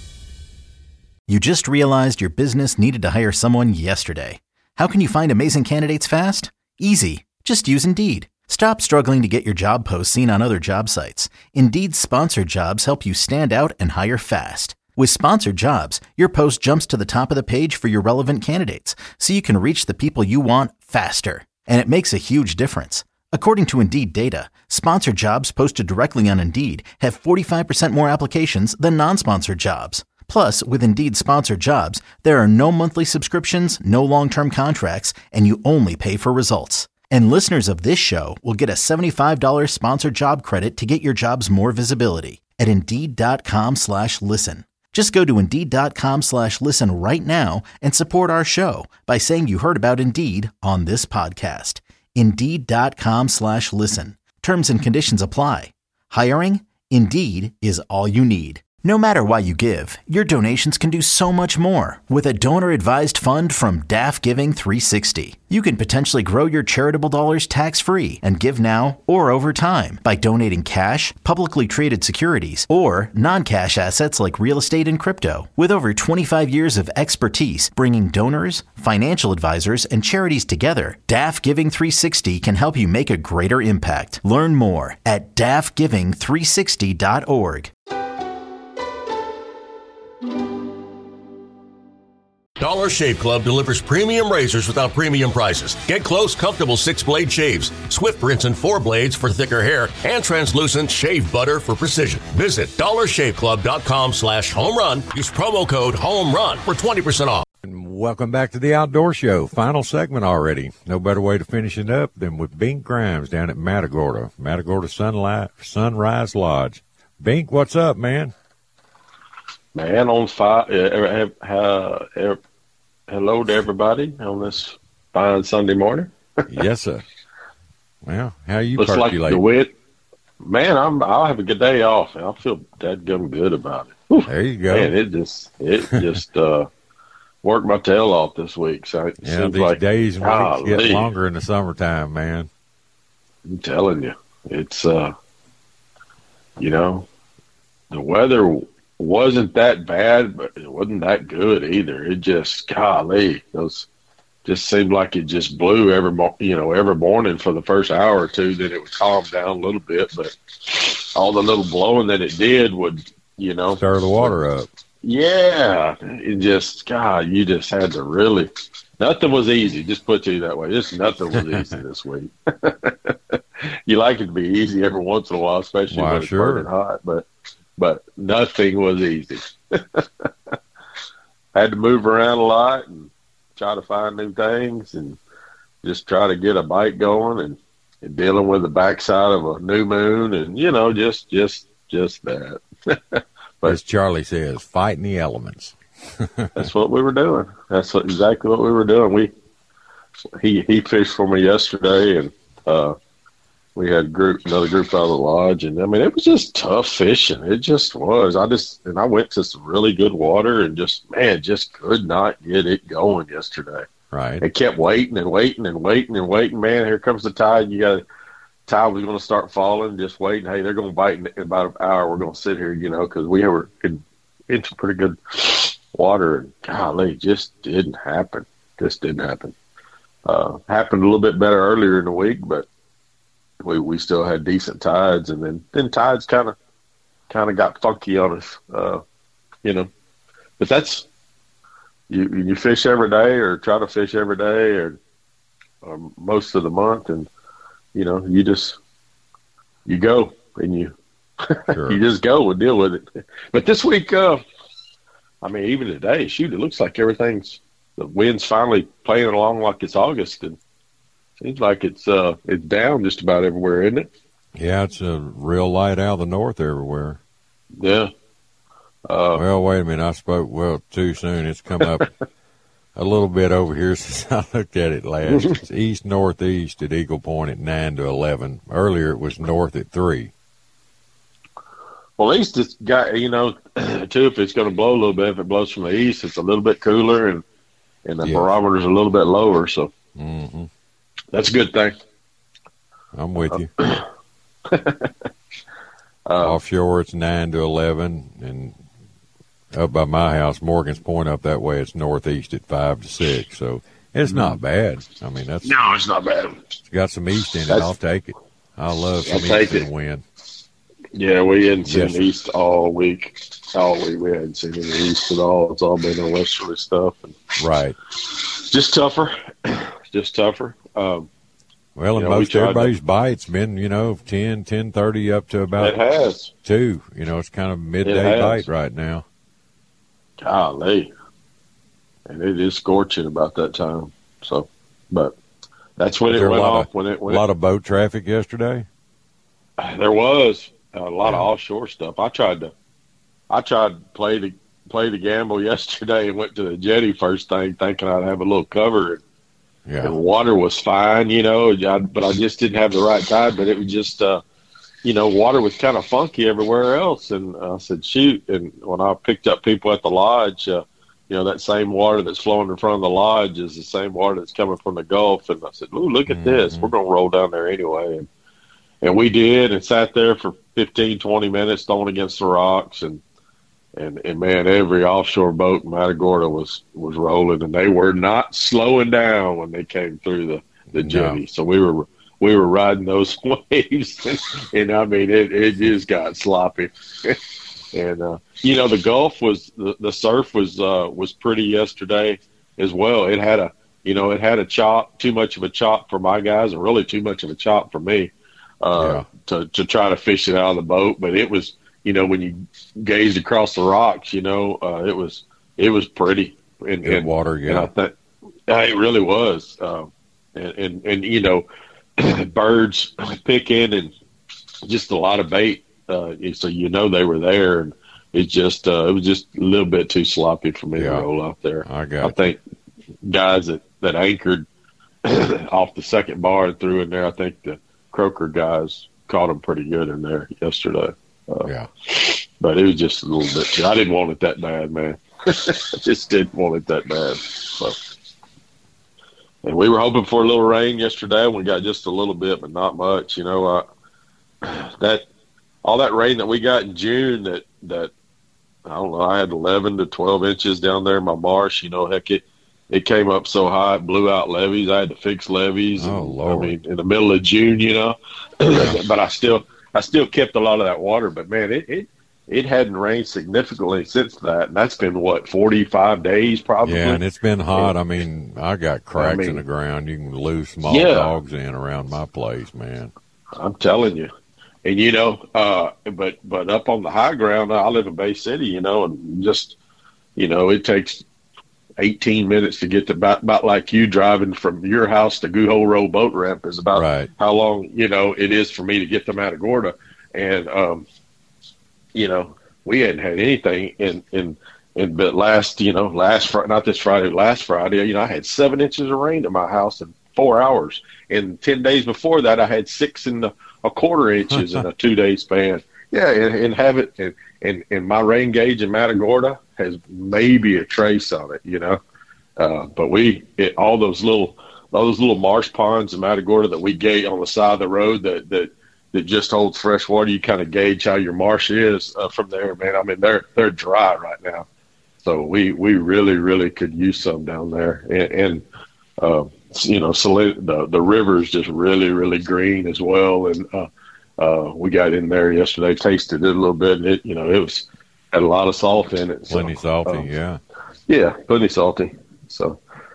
You just realized your business needed to hire someone yesterday. How can you find amazing candidates fast? Easy. Just use Indeed. Stop struggling to get your job posts seen on other job sites. Indeed's sponsored jobs help you stand out and hire fast. With sponsored jobs, your post jumps to the top of the page for your relevant candidates, so you can reach the people you want faster. And it makes a huge difference. According to Indeed data, sponsored jobs posted directly on Indeed have forty-five percent more applications than non-sponsored jobs. Plus, with Indeed sponsored jobs, there are no monthly subscriptions, no long-term contracts, and you only pay for results. And listeners of this show will get a seventy-five dollars sponsored job credit to get your jobs more visibility at Indeed.com slash listen. Just go to Indeed.com slash listen right now and support our show by saying you heard about Indeed on this podcast. Indeed.com slash listen. Terms and conditions apply. Hiring? Indeed is all you need. No matter why you give, your donations can do so much more with a donor-advised fund from D A F Giving three sixty. You can potentially grow your charitable dollars tax-free and give now or over time by donating cash, publicly traded securities, or non-cash assets like real estate and crypto. With over twenty-five years of expertise bringing donors, financial advisors, and charities together, D A F Giving three sixty can help you make a greater impact. Learn more at D A F giving three sixty dot org. Dollar Shave Club delivers premium razors without premium prices. Get close, comfortable six-blade shaves, Swift Rinse and four blades for thicker hair, and translucent shave butter for precision. Visit dollar shave club dot com slash home run. Use promo code HOMERUN for twenty percent off. And welcome back to the Outdoor Show. Final segment already. No better way to finish it up than with Bink Grimes down at Matagorda, Matagorda Sunlight, Sunrise Lodge. Bink, what's up, man? Man, on fire. Uh, uh, uh, hello to everybody on this fine Sunday morning. Yes, sir. Well, how you Looks like percolate? the wit. Man, I'm. I'll have a good day off. I feel dadgum good about it. Whew. There you go. Man, it just it just uh, worked my tail off this week. So it Yeah, seems these like days and weeks get golly, longer in the summertime, man. I'm telling you, it's uh, you know, the weather wasn't that bad, but it wasn't that good either. It just, golly, those just seemed like it just blew every, mo- you know, every morning for the first hour or two. Then it would calm down a little bit, but all the little blowing that it did would, you know, Stir the water up. Yeah, it just, God, you just had to really. Nothing was easy. Just put you that way. Just nothing was easy this week. You like it to be easy every once in a while, especially Why, when it's sure. burning hot, but. But nothing was easy. Had to move around a lot and try to find new things. And just try to get a bite going, and, and dealing with the backside of a new moon, and you know, just just just that. But as Charlie says, fighting the elements. That's what we were doing. That's what, exactly what we were doing. We he he fished for me yesterday, and uh, we had group another group out of the lodge, and I mean it was just tough fishing. It just was. I just and I went to some really good water, and just man, just could not get it going yesterday. Right. It kept waiting and waiting and waiting and waiting. Man, here comes the tide. You got tide was going to start falling. Just waiting. Hey, they're going to bite in, in about an hour. We're going to sit here, you know, because we were in, in some pretty good water. And golly, it just didn't happen. Just didn't happen. Uh, happened a little bit better earlier in the week, but we we still had decent tides. And then then tides kind of kind of got funky on us, uh, you know. But that's. You you fish every day, or try to fish every day, or, or most of the month, and you know you just you go and you sure. you just go and deal with it. But this week, uh, I mean, even today, shoot, it looks like everything's the wind's finally playing along like it's August, and seems like it's uh it's down just about everywhere, isn't it? Yeah, it's a real light out of the north everywhere. Yeah. Uh, well, wait a minute. I spoke, well, too soon. It's come up a little bit over here since I looked at it last. It's east-northeast at Eagle Point at nine to eleven. Earlier it was north at three. Well, east it's got, you know, too, if it's going to blow a little bit, if it blows from the east, it's a little bit cooler, and, and the yes. barometer's a little bit lower, so mm-hmm. that's a good thing. I'm with you. Uh, Offshore it's nine to eleven, and up by my house, Morgan's Point up that way, it's northeast at five to six. So it's not bad. I mean, that's no, it's not bad. It's got some east in it. That's, I'll take it. I love some I'll east take in the wind. Yeah, we hadn't seen yes, the east all week. All week we hadn't seen the east at all. It's all been the westerly stuff. And right. Just tougher. Just tougher. Um, well, and most everybody's to, bite's been, you know, ten, ten thirty up to about it has. two. You know, it's kind of midday bite right now. Golly. And it is scorching about that time. So, but that's when it went off. Of, when it, when a lot it, of boat traffic yesterday? There was a lot yeah. of offshore stuff. I tried to, I tried to play the, play the gamble yesterday and went to the jetty first thing thinking I'd have a little cover. And, yeah. and water was fine, you know, I, but I just didn't have the right tide. But it was just, uh, you know, water was kind of funky everywhere else. And I said, shoot. And when I picked up people at the lodge, uh, you know, that same water that's flowing in front of the lodge is the same water that's coming from the Gulf. And I said, ooh, look at mm-hmm. this. We're going to roll down there anyway. And, and we did, and sat there for fifteen, twenty minutes throwing against the rocks. And, and, and man, every offshore boat in Matagorda was, was rolling, and they were not slowing down when they came through the, the jetty. No. So we were – we were riding those waves, and, and I mean, it, it just got sloppy. and, uh, you know, the Gulf was, the, the surf was, uh, was pretty yesterday as well. It had a, you know, it had a chop, too much of a chop for my guys, and really too much of a chop for me, uh, yeah. to, to try to fish it out of the boat. But it was, you know, when you gazed across the rocks, you know, uh, it was, it was pretty. And, Good and water, yeah. And I think, it really was. Uh, and, and, and, you know, birds picking and just a lot of bait, uh, so you know they were there, and it just uh, it was just a little bit too sloppy for me yeah. to roll out there. I got. I think guys that, that anchored off the second bar and threw in there. I think the Croker guys caught them pretty good in there yesterday. Uh, yeah, but it was just a little bit too. I didn't want it that bad, man. I just didn't want it that bad. So. And we were hoping for a little rain yesterday. We got just a little bit, but not much. You know, uh, that all that rain that we got in June, that that I don't know, I had eleven to twelve inches down there in my marsh. You know, heck, it it came up so high, it blew out levees. I had to fix levees. Oh, and, Lord. I mean, in the middle of June, you know. But I still I still kept a lot of that water. But man, it. it It hadn't rained significantly since that, and that's been, what, forty-five days probably? Yeah, and it's been hot. And, I mean, I got cracks I mean, in the ground. You can lose small yeah. dogs in around my place, man. I'm telling you. And, you know, uh, but but up on the high ground, I live in Bay City, you know, and just, you know, it takes eighteen minutes to get to about, about like you driving from your house to Goohole Row boat ramp is about right. how long, you know, it is for me to get to Matagorda. And, um, you know, we hadn't had anything in, in, in, but last, you know, last Friday, not this Friday, last Friday, you know, I had seven inches of rain in my house in four hours. And ten days before that, I had six and a, a quarter inches in a two day span. Yeah. And, and have it, and, and, and my rain gauge in Matagorda has maybe a trace on it, you know. Uh, but we, it, all those little, all those little marsh ponds in Matagorda that we gauge on the side of the road that, that, that just holds fresh water, you kind of gauge how your marsh is uh, from there, man. I mean, they're, they're dry right now. So we, we really, really could use some down there. And, and uh, you know, so the, the river is just really, really green as well. And uh, uh, we got in there yesterday, tasted it a little bit, and it, you know, it was, had a lot of salt in it. Plenty so, salty, um, yeah. Yeah, plenty salty. So,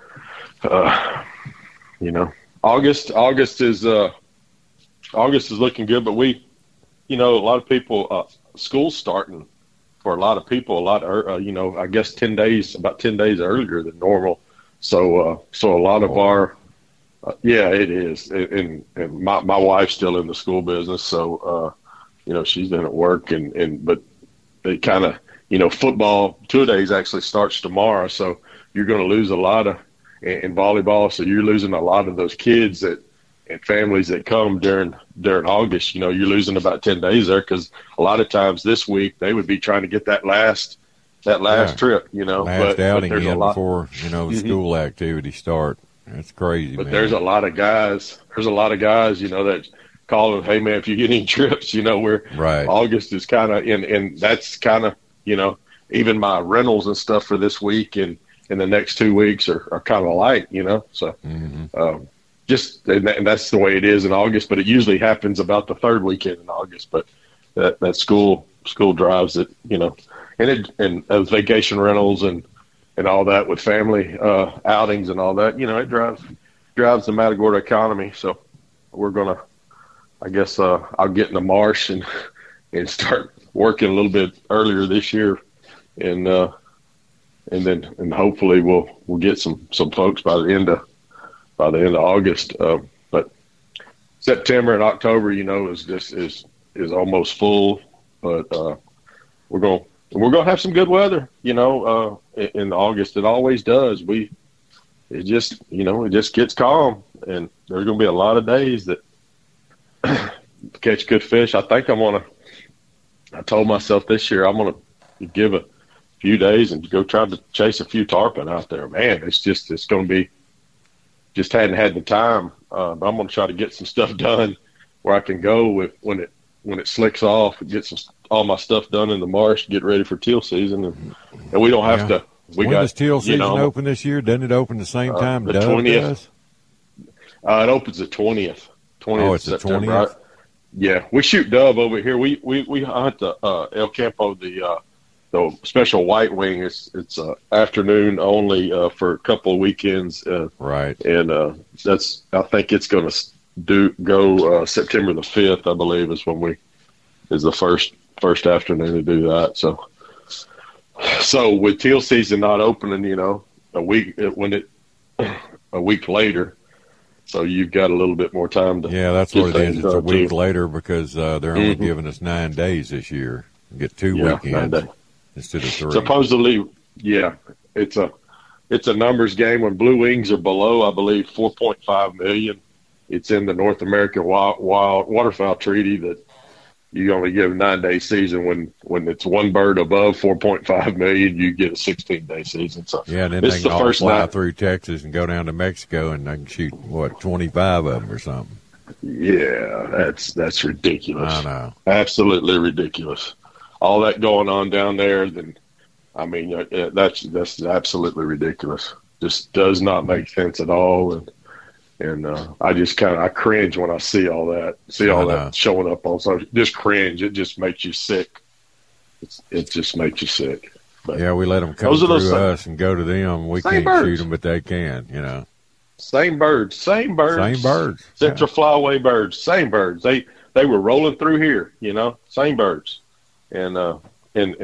uh, you know, August, August is, uh, August is looking good, but we, you know, a lot of people, uh, school's starting for a lot of people, a lot, of, uh, you know, I guess ten days, about ten days earlier than normal. So, uh, so a lot of our, uh, yeah, it is. And, and my, my wife's still in the school business. So, uh, you know, she's been at work and, and, but it kind of, you know, football two days actually starts tomorrow. So you're going to lose a lot of in, in volleyball. So you're losing a lot of those kids that, and families that come during, during August. You know, you're losing about ten days there. Cause a lot of times this week they would be trying to get that last, that last yeah. trip, you know, last but, outing but in lot, before, you know, mm-hmm. school activities start. That's crazy, but man. there's a lot of guys, there's a lot of guys, you know, that call them, hey man, if you get any trips, you know, where right. August is kind of in, and that's kind of, you know, even my rentals and stuff for this week and in the next two weeks are, are kind of light, you know, so mm-hmm. um, just, and, that, and that's the way it is in August, but it usually happens about the third weekend in August, but that, that school, school drives it, you know, and it, and uh, vacation rentals and, and all that with family uh, outings and all that, you know, it drives, drives the Matagorda economy. So we're going to, I guess uh, I'll get in the marsh and, and start working a little bit earlier this year. And, uh, and then, and hopefully we'll, we'll get some, some folks by the end of, by the end of August. Uh, but September and October, you know, is just, is, is almost full, but uh, we're going, we're going to have some good weather, you know, uh, in, in August. It always does. We, it just, you know, it just gets calm, and there's going to be a lot of days that catch good fish. I think I'm going to, I told myself this year, I'm going to give a few days and go try to chase a few tarpon out there. Man, it's just, it's going to be, just hadn't had the time. Uh, but I'm going to try to get some stuff done where I can go with when it, when it slicks off, get some, all my stuff done in the marsh, get ready for teal season. And, and we don't have yeah. to, we when got, does teal season you know, open this year? Doesn't it open the same time uh, the Dove twentieth. does? Uh, it opens the twentieth. twentieth Oh, it's the September. twentieth? Right? Yeah, we shoot dove over here. We we, we hunt the uh, El Campo, the uh, the special white wing. It's it's uh, afternoon only uh, for a couple of weekends. Uh, right. And uh, that's I think it's going to do go uh, September the fifth, I believe, is when we is the first first afternoon to do that. So so with teal season not opening, you know, a week when it a week later. So you've got a little bit more time to. Yeah, that's what it is. It's a week too. later because uh, they're only mm-hmm. giving us nine days this year. We get two yeah, weekends instead of three. Supposedly, yeah, it's a it's a numbers game. When blue wings are below, I believe, four point five million. It's in the North American Wild, Wild Waterfowl Treaty that you only give a nine day season. When when it's one bird above four point five million, you get a sixteen day season. So yeah, and then it's they can the all first fly night. through Texas and go down to Mexico, and they can shoot what twenty-five of them or something. Yeah, that's that's ridiculous. I know, absolutely ridiculous. All that going on down there, then I mean, uh, that's that's absolutely ridiculous. Just does not make sense at all, and and uh, I just kind of I cringe when I see all that, see all that showing up on social. Just cringe. It just makes you sick. It's, it just makes you sick. But yeah, we let them come through same, us and go to them. We can't birds. shoot them, but they can. You know, same birds, same birds, same birds, Central yeah. Flyway birds, same birds. They they were rolling through here. You know, same birds, and uh, and and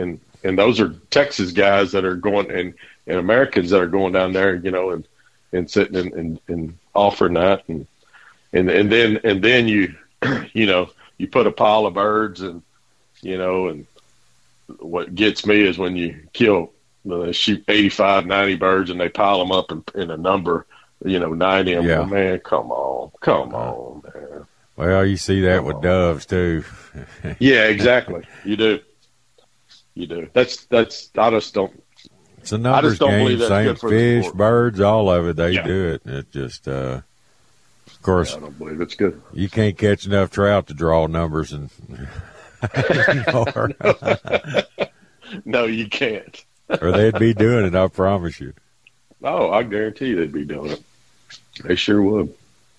and those are Texas guys that are going and, and Americans that are going down there, you know, and, and sitting and, and, and offering that. And, and, and then, and then you, you know, you put a pile of birds and, you know, and what gets me is when you kill, they shoot eighty-five, ninety birds and they pile them up in, in a number, you know, ninety. I'm Yeah. like, man, come on, come on, man. Well, you see that Come with on. doves too. Yeah, exactly. You do. You do. That's, that's, I just don't, It's a numbers don't game. believe that's Same good for the fish, sport. birds, all of it. They Yeah. do it. It just, uh, of course, I don't believe it's good. you can't catch enough trout to draw numbers and anymore. No, you can't. Or they'd be doing it. I promise you. Oh, I guarantee you they'd be doing it. They sure would.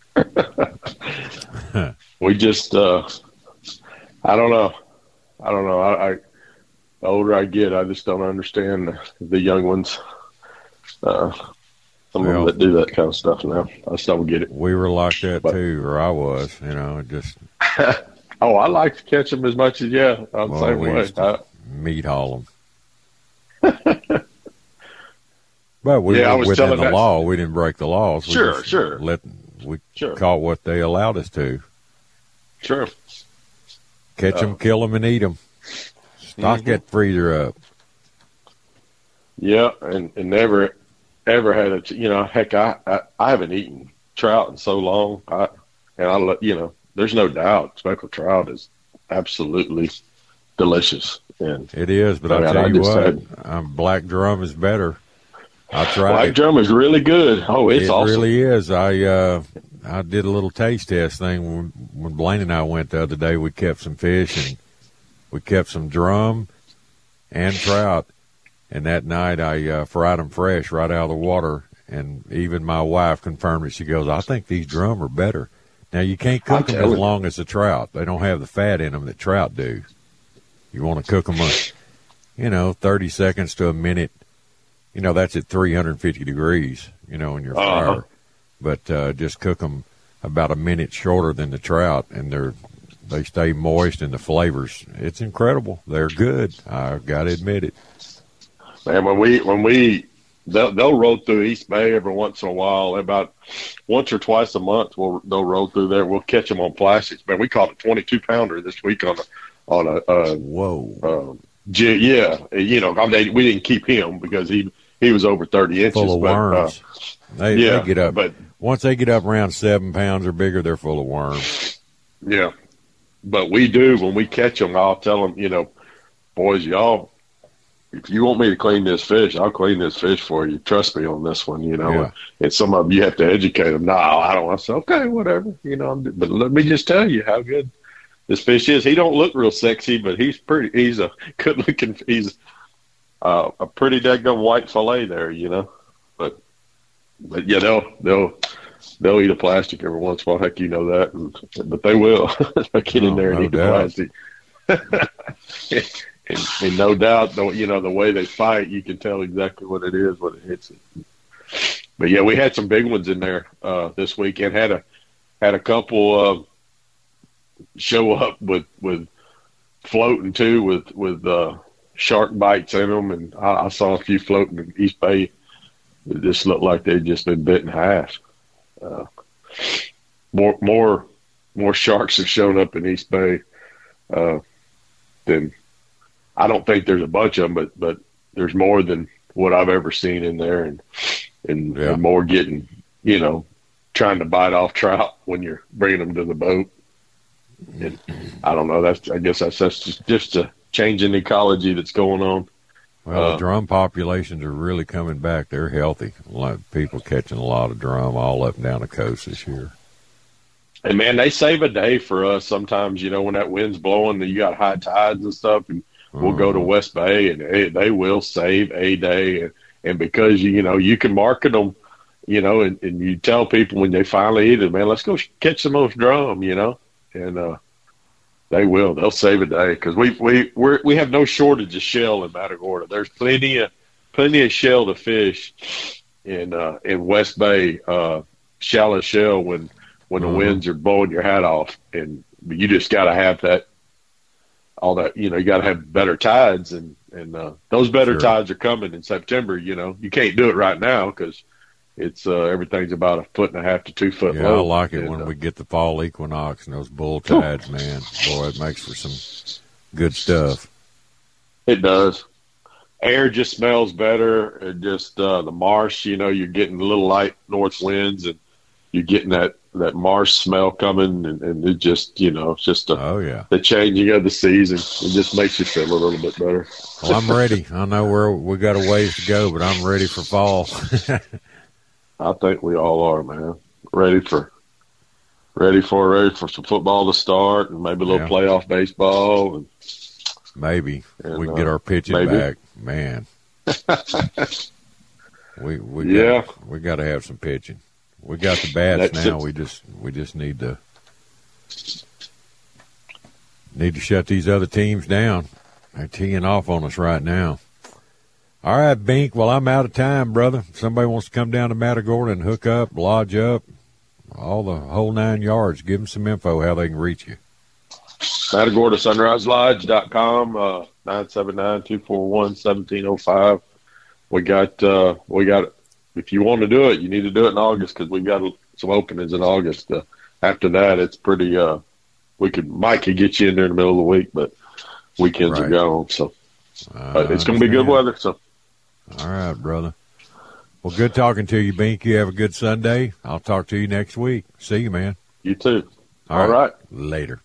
We just, uh, I don't know. I don't know. I, I the older I get, I just don't understand the, the young ones. Uh, some Well, of them that do that kind of stuff now. I just don't get it. We were like that But- too, or I was. You know, it just Oh, I like to catch them as much as yeah. I'm the Well, same we way. used to- I, meat haul them. But we Yeah, I were was within telling the that- law. We didn't break the laws. We Sure, just sure. Let we Sure. caught what they allowed us to. sure. Catch them, Oh. kill them, and eat them. Stock Mhm. that freezer up. Yeah, and, and never, ever had a, ch- you know, heck, I, I, I haven't eaten trout in so long. I, and I, lo- you know, there's no doubt speckled trout is absolutely delicious. And It is, but I I mean, tell I you just what, had- um, black drum is better. I tried black it. drum is really good. Oh, it's it awesome. really is. I uh, I did a little taste test thing when, when Blaine and I went the other day. We kept some fish and we kept some drum and trout. And that night I uh, fried them fresh right out of the water. And even my wife confirmed it. She goes, I think these drum are better. Now, you can't I'm cook them as telling you. long as the trout. They don't have the fat in them that trout do. You want to cook them, you know, thirty seconds to a minute. You know, that's at three hundred fifty degrees, you know, in your fryer. Uh-huh. But uh, just cook them about a minute shorter than the trout, and they're they stay moist, and the flavors, it's incredible. They're good. I got to admit it. Man, when we when we they'll, they'll roll through East Bay every once in a while. About once or twice a month, we'll they'll roll through there. We'll catch them on plastics. Man, we caught a twenty-two pounder this week on a on a uh, Whoa. um, j- yeah. You know, I mean, we didn't keep him because he he was over thirty inches. Full of but, uh, worms. they, yeah, they get up. but Once they get up around seven pounds or bigger, they're full of worms. yeah, but we do when we catch them. I'll tell them, you know, boys, y'all. If you want me to clean this fish, I'll clean this fish for you. Trust me on this one, you know. Yeah. And some of them, you have to educate them. No, I don't want to say, okay, whatever, you know. But let me just tell you how good this fish is. He don't look real sexy, but he's pretty. He's a good looking. He's uh, a pretty daggum white fillet there, you know. But but yeah, they'll they'll they'll eat a plastic every once in a while. Heck, you know that. And, but they will. They'll get in Oh, there and no eat the doubt. plastic. And, and no doubt, though, you know, the way they fight, you can tell exactly what it is when it hits it. But yeah, we had some big ones in there uh, this weekend. Had a had a couple uh, show up with with floating too, with with uh, shark bites in them, and I, I saw a few floating in East Bay. It just looked like they'd just been bit in half. Uh, more more more sharks have shown up in East Bay uh, than. I don't think there's a bunch of them, but but there's more than what I've ever seen in there, and and, Yeah. and more getting, you know, trying to bite off trout when you're bringing them to the boat. And I don't know. That's I guess that's that's just, just a change in ecology that's going on. Well, Uh, the drum populations are really coming back. They're healthy. A lot of people catching a lot of drum all up and down the coast this year. And man, they save a day for us sometimes. You know, when that wind's blowing, and you got high tides and stuff, and we'll go to West Bay, and they, they will save a day. And, and because, you know, you can market them, you know, and, and you tell people when they finally eat it, man, let's go catch some of those drum, you know. And uh, they will. They'll save a day because we we we're, we have no shortage of shell in Matagorda. There's plenty of plenty of shell to fish in uh, in West Bay, uh, shallow shell when when the Mhm. winds are blowing your hat off, and you just got to have that. All that, you know, you got to have better tides, and And uh, those better Sure. tides are coming in September. You know, you can't do it right now because it's uh, everything's about a foot and a half to two foot Yeah, low. I like it and, when uh, we get the fall equinox and those bull tides, man. Boy, it makes for some good stuff. It does. Air just smells better. It just uh, the marsh, you know, you're getting a little light north winds, and you're getting that, that marsh smell coming, and, and it just, you know, it's just a, Oh, yeah. the changing of the season. It just makes you feel a little bit better. Well, I'm ready. I know we're, we got a ways to go, but I'm ready for fall. I think we all are, man. Ready for, ready for, ready for some football to start, and maybe a little Yeah. playoff baseball, and Maybe And, we can uh, get our pitching maybe. back, man. we we Yeah. got, we got to have some pitching. We got the bats That's now. it. We just we just need to need to shut these other teams down. They're teeing off on us right now. All right, Bink. Well, I'm out of time, brother. If somebody wants to come down to Matagorda and hook up, lodge up, all the whole nine yards, give them some info how they can reach you. Matagorda Sunrise Lodge dot com, uh, nine seven nine, two four one, one seven zero five. We got, uh, we got, if you want to do it, you need to do it in August because we got some openings in August. Uh, after that, it's pretty, uh, we could, Mike could get you in there in the middle of the week, but weekends Right. are gone. So Uh, but it's going to be good weather. So All right, brother. Well, good talking to you, Bink. You have a good Sunday. I'll talk to you next week. See you, man. you too. All All right. Later.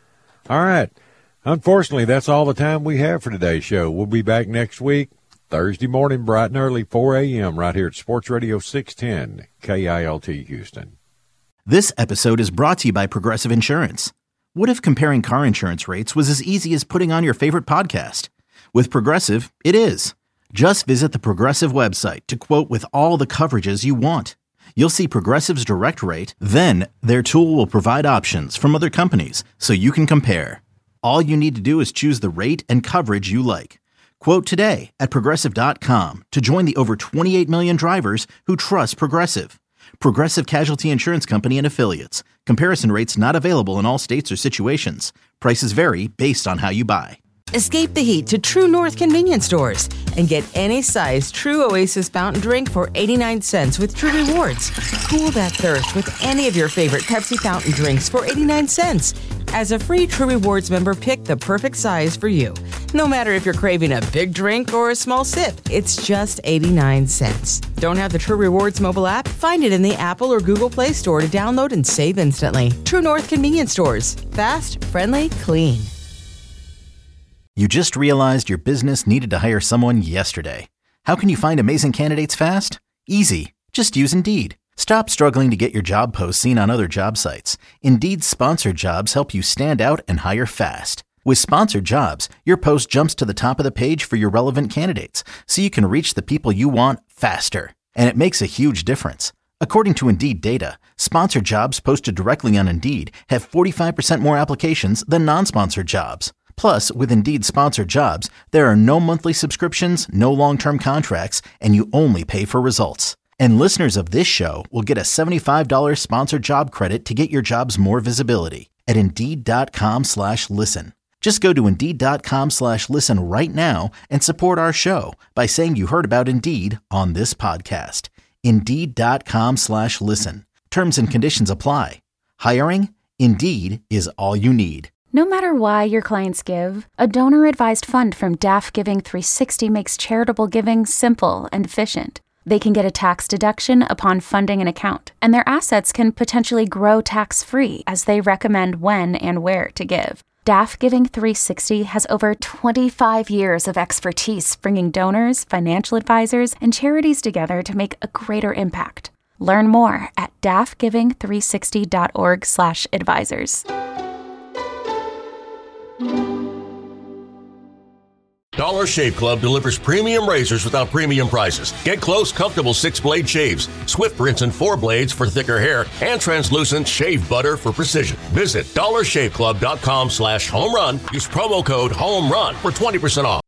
All right. Unfortunately, that's all the time we have for today's show. We'll be back next week, Thursday morning, bright and early, four a.m., right here at Sports Radio six ten, K I L T Houston. This episode is brought to you by Progressive Insurance. What if comparing car insurance rates was as easy as putting on your favorite podcast? With Progressive, it is. Just visit the Progressive website to quote with all the coverages you want. You'll see Progressive's direct rate, then their tool will provide options from other companies so you can compare. All you need to do is choose the rate and coverage you like. Quote today at Progressive dot com to join the over twenty-eight million drivers who trust Progressive. Progressive Casualty Insurance Company and Affiliates. Comparison rates not available in all states or situations. Prices vary based on how you buy. Escape the heat to True North convenience stores and get any size True Oasis fountain drink for eighty-nine cents with True Rewards. Cool that thirst with any of your favorite Pepsi fountain drinks for eighty-nine cents. As a free True Rewards member, pick the perfect size for you. No matter if you're craving a big drink or a small sip, it's just eighty-nine cents. Don't have the True Rewards mobile app? Find it in the Apple or Google Play Store to download and save instantly. True North convenience stores. Fast, friendly, clean. You just realized your business needed to hire someone yesterday. How can you find amazing candidates fast? Easy. Just use Indeed. Stop struggling to get your job posts seen on other job sites. Indeed's sponsored jobs help you stand out and hire fast. With sponsored jobs, your post jumps to the top of the page for your relevant candidates, so you can reach the people you want faster. And it makes a huge difference. According to Indeed data, sponsored jobs posted directly on Indeed have forty-five percent more applications than non-sponsored jobs. Plus, with Indeed sponsored jobs, there are no monthly subscriptions, no long-term contracts, and you only pay for results. And listeners of this show will get a seventy-five dollars sponsored job credit to get your jobs more visibility at Indeed.com slash listen. Just go to Indeed.com slash listen right now and support our show by saying you heard about Indeed on this podcast. Indeed.com slash listen. Terms and conditions apply. Hiring? Indeed is all you need. No matter why your clients give, a donor-advised fund from D A F Giving three sixty makes charitable giving simple and efficient. They can get a tax deduction upon funding an account, and their assets can potentially grow tax-free as they recommend when and where to give. D A F Giving three sixty has over twenty-five years of expertise bringing donors, financial advisors, and charities together to make a greater impact. Learn more at D A F giving three sixty dot org slash advisors. Dollar Shave Club delivers premium razors without premium prices. Get close, comfortable six-blade shaves, Swift rinse and four blades for thicker hair, and translucent shave butter for precision. Visit Dollar Shave Club dot com slash home run. Use promo code HOME RUN for twenty percent off.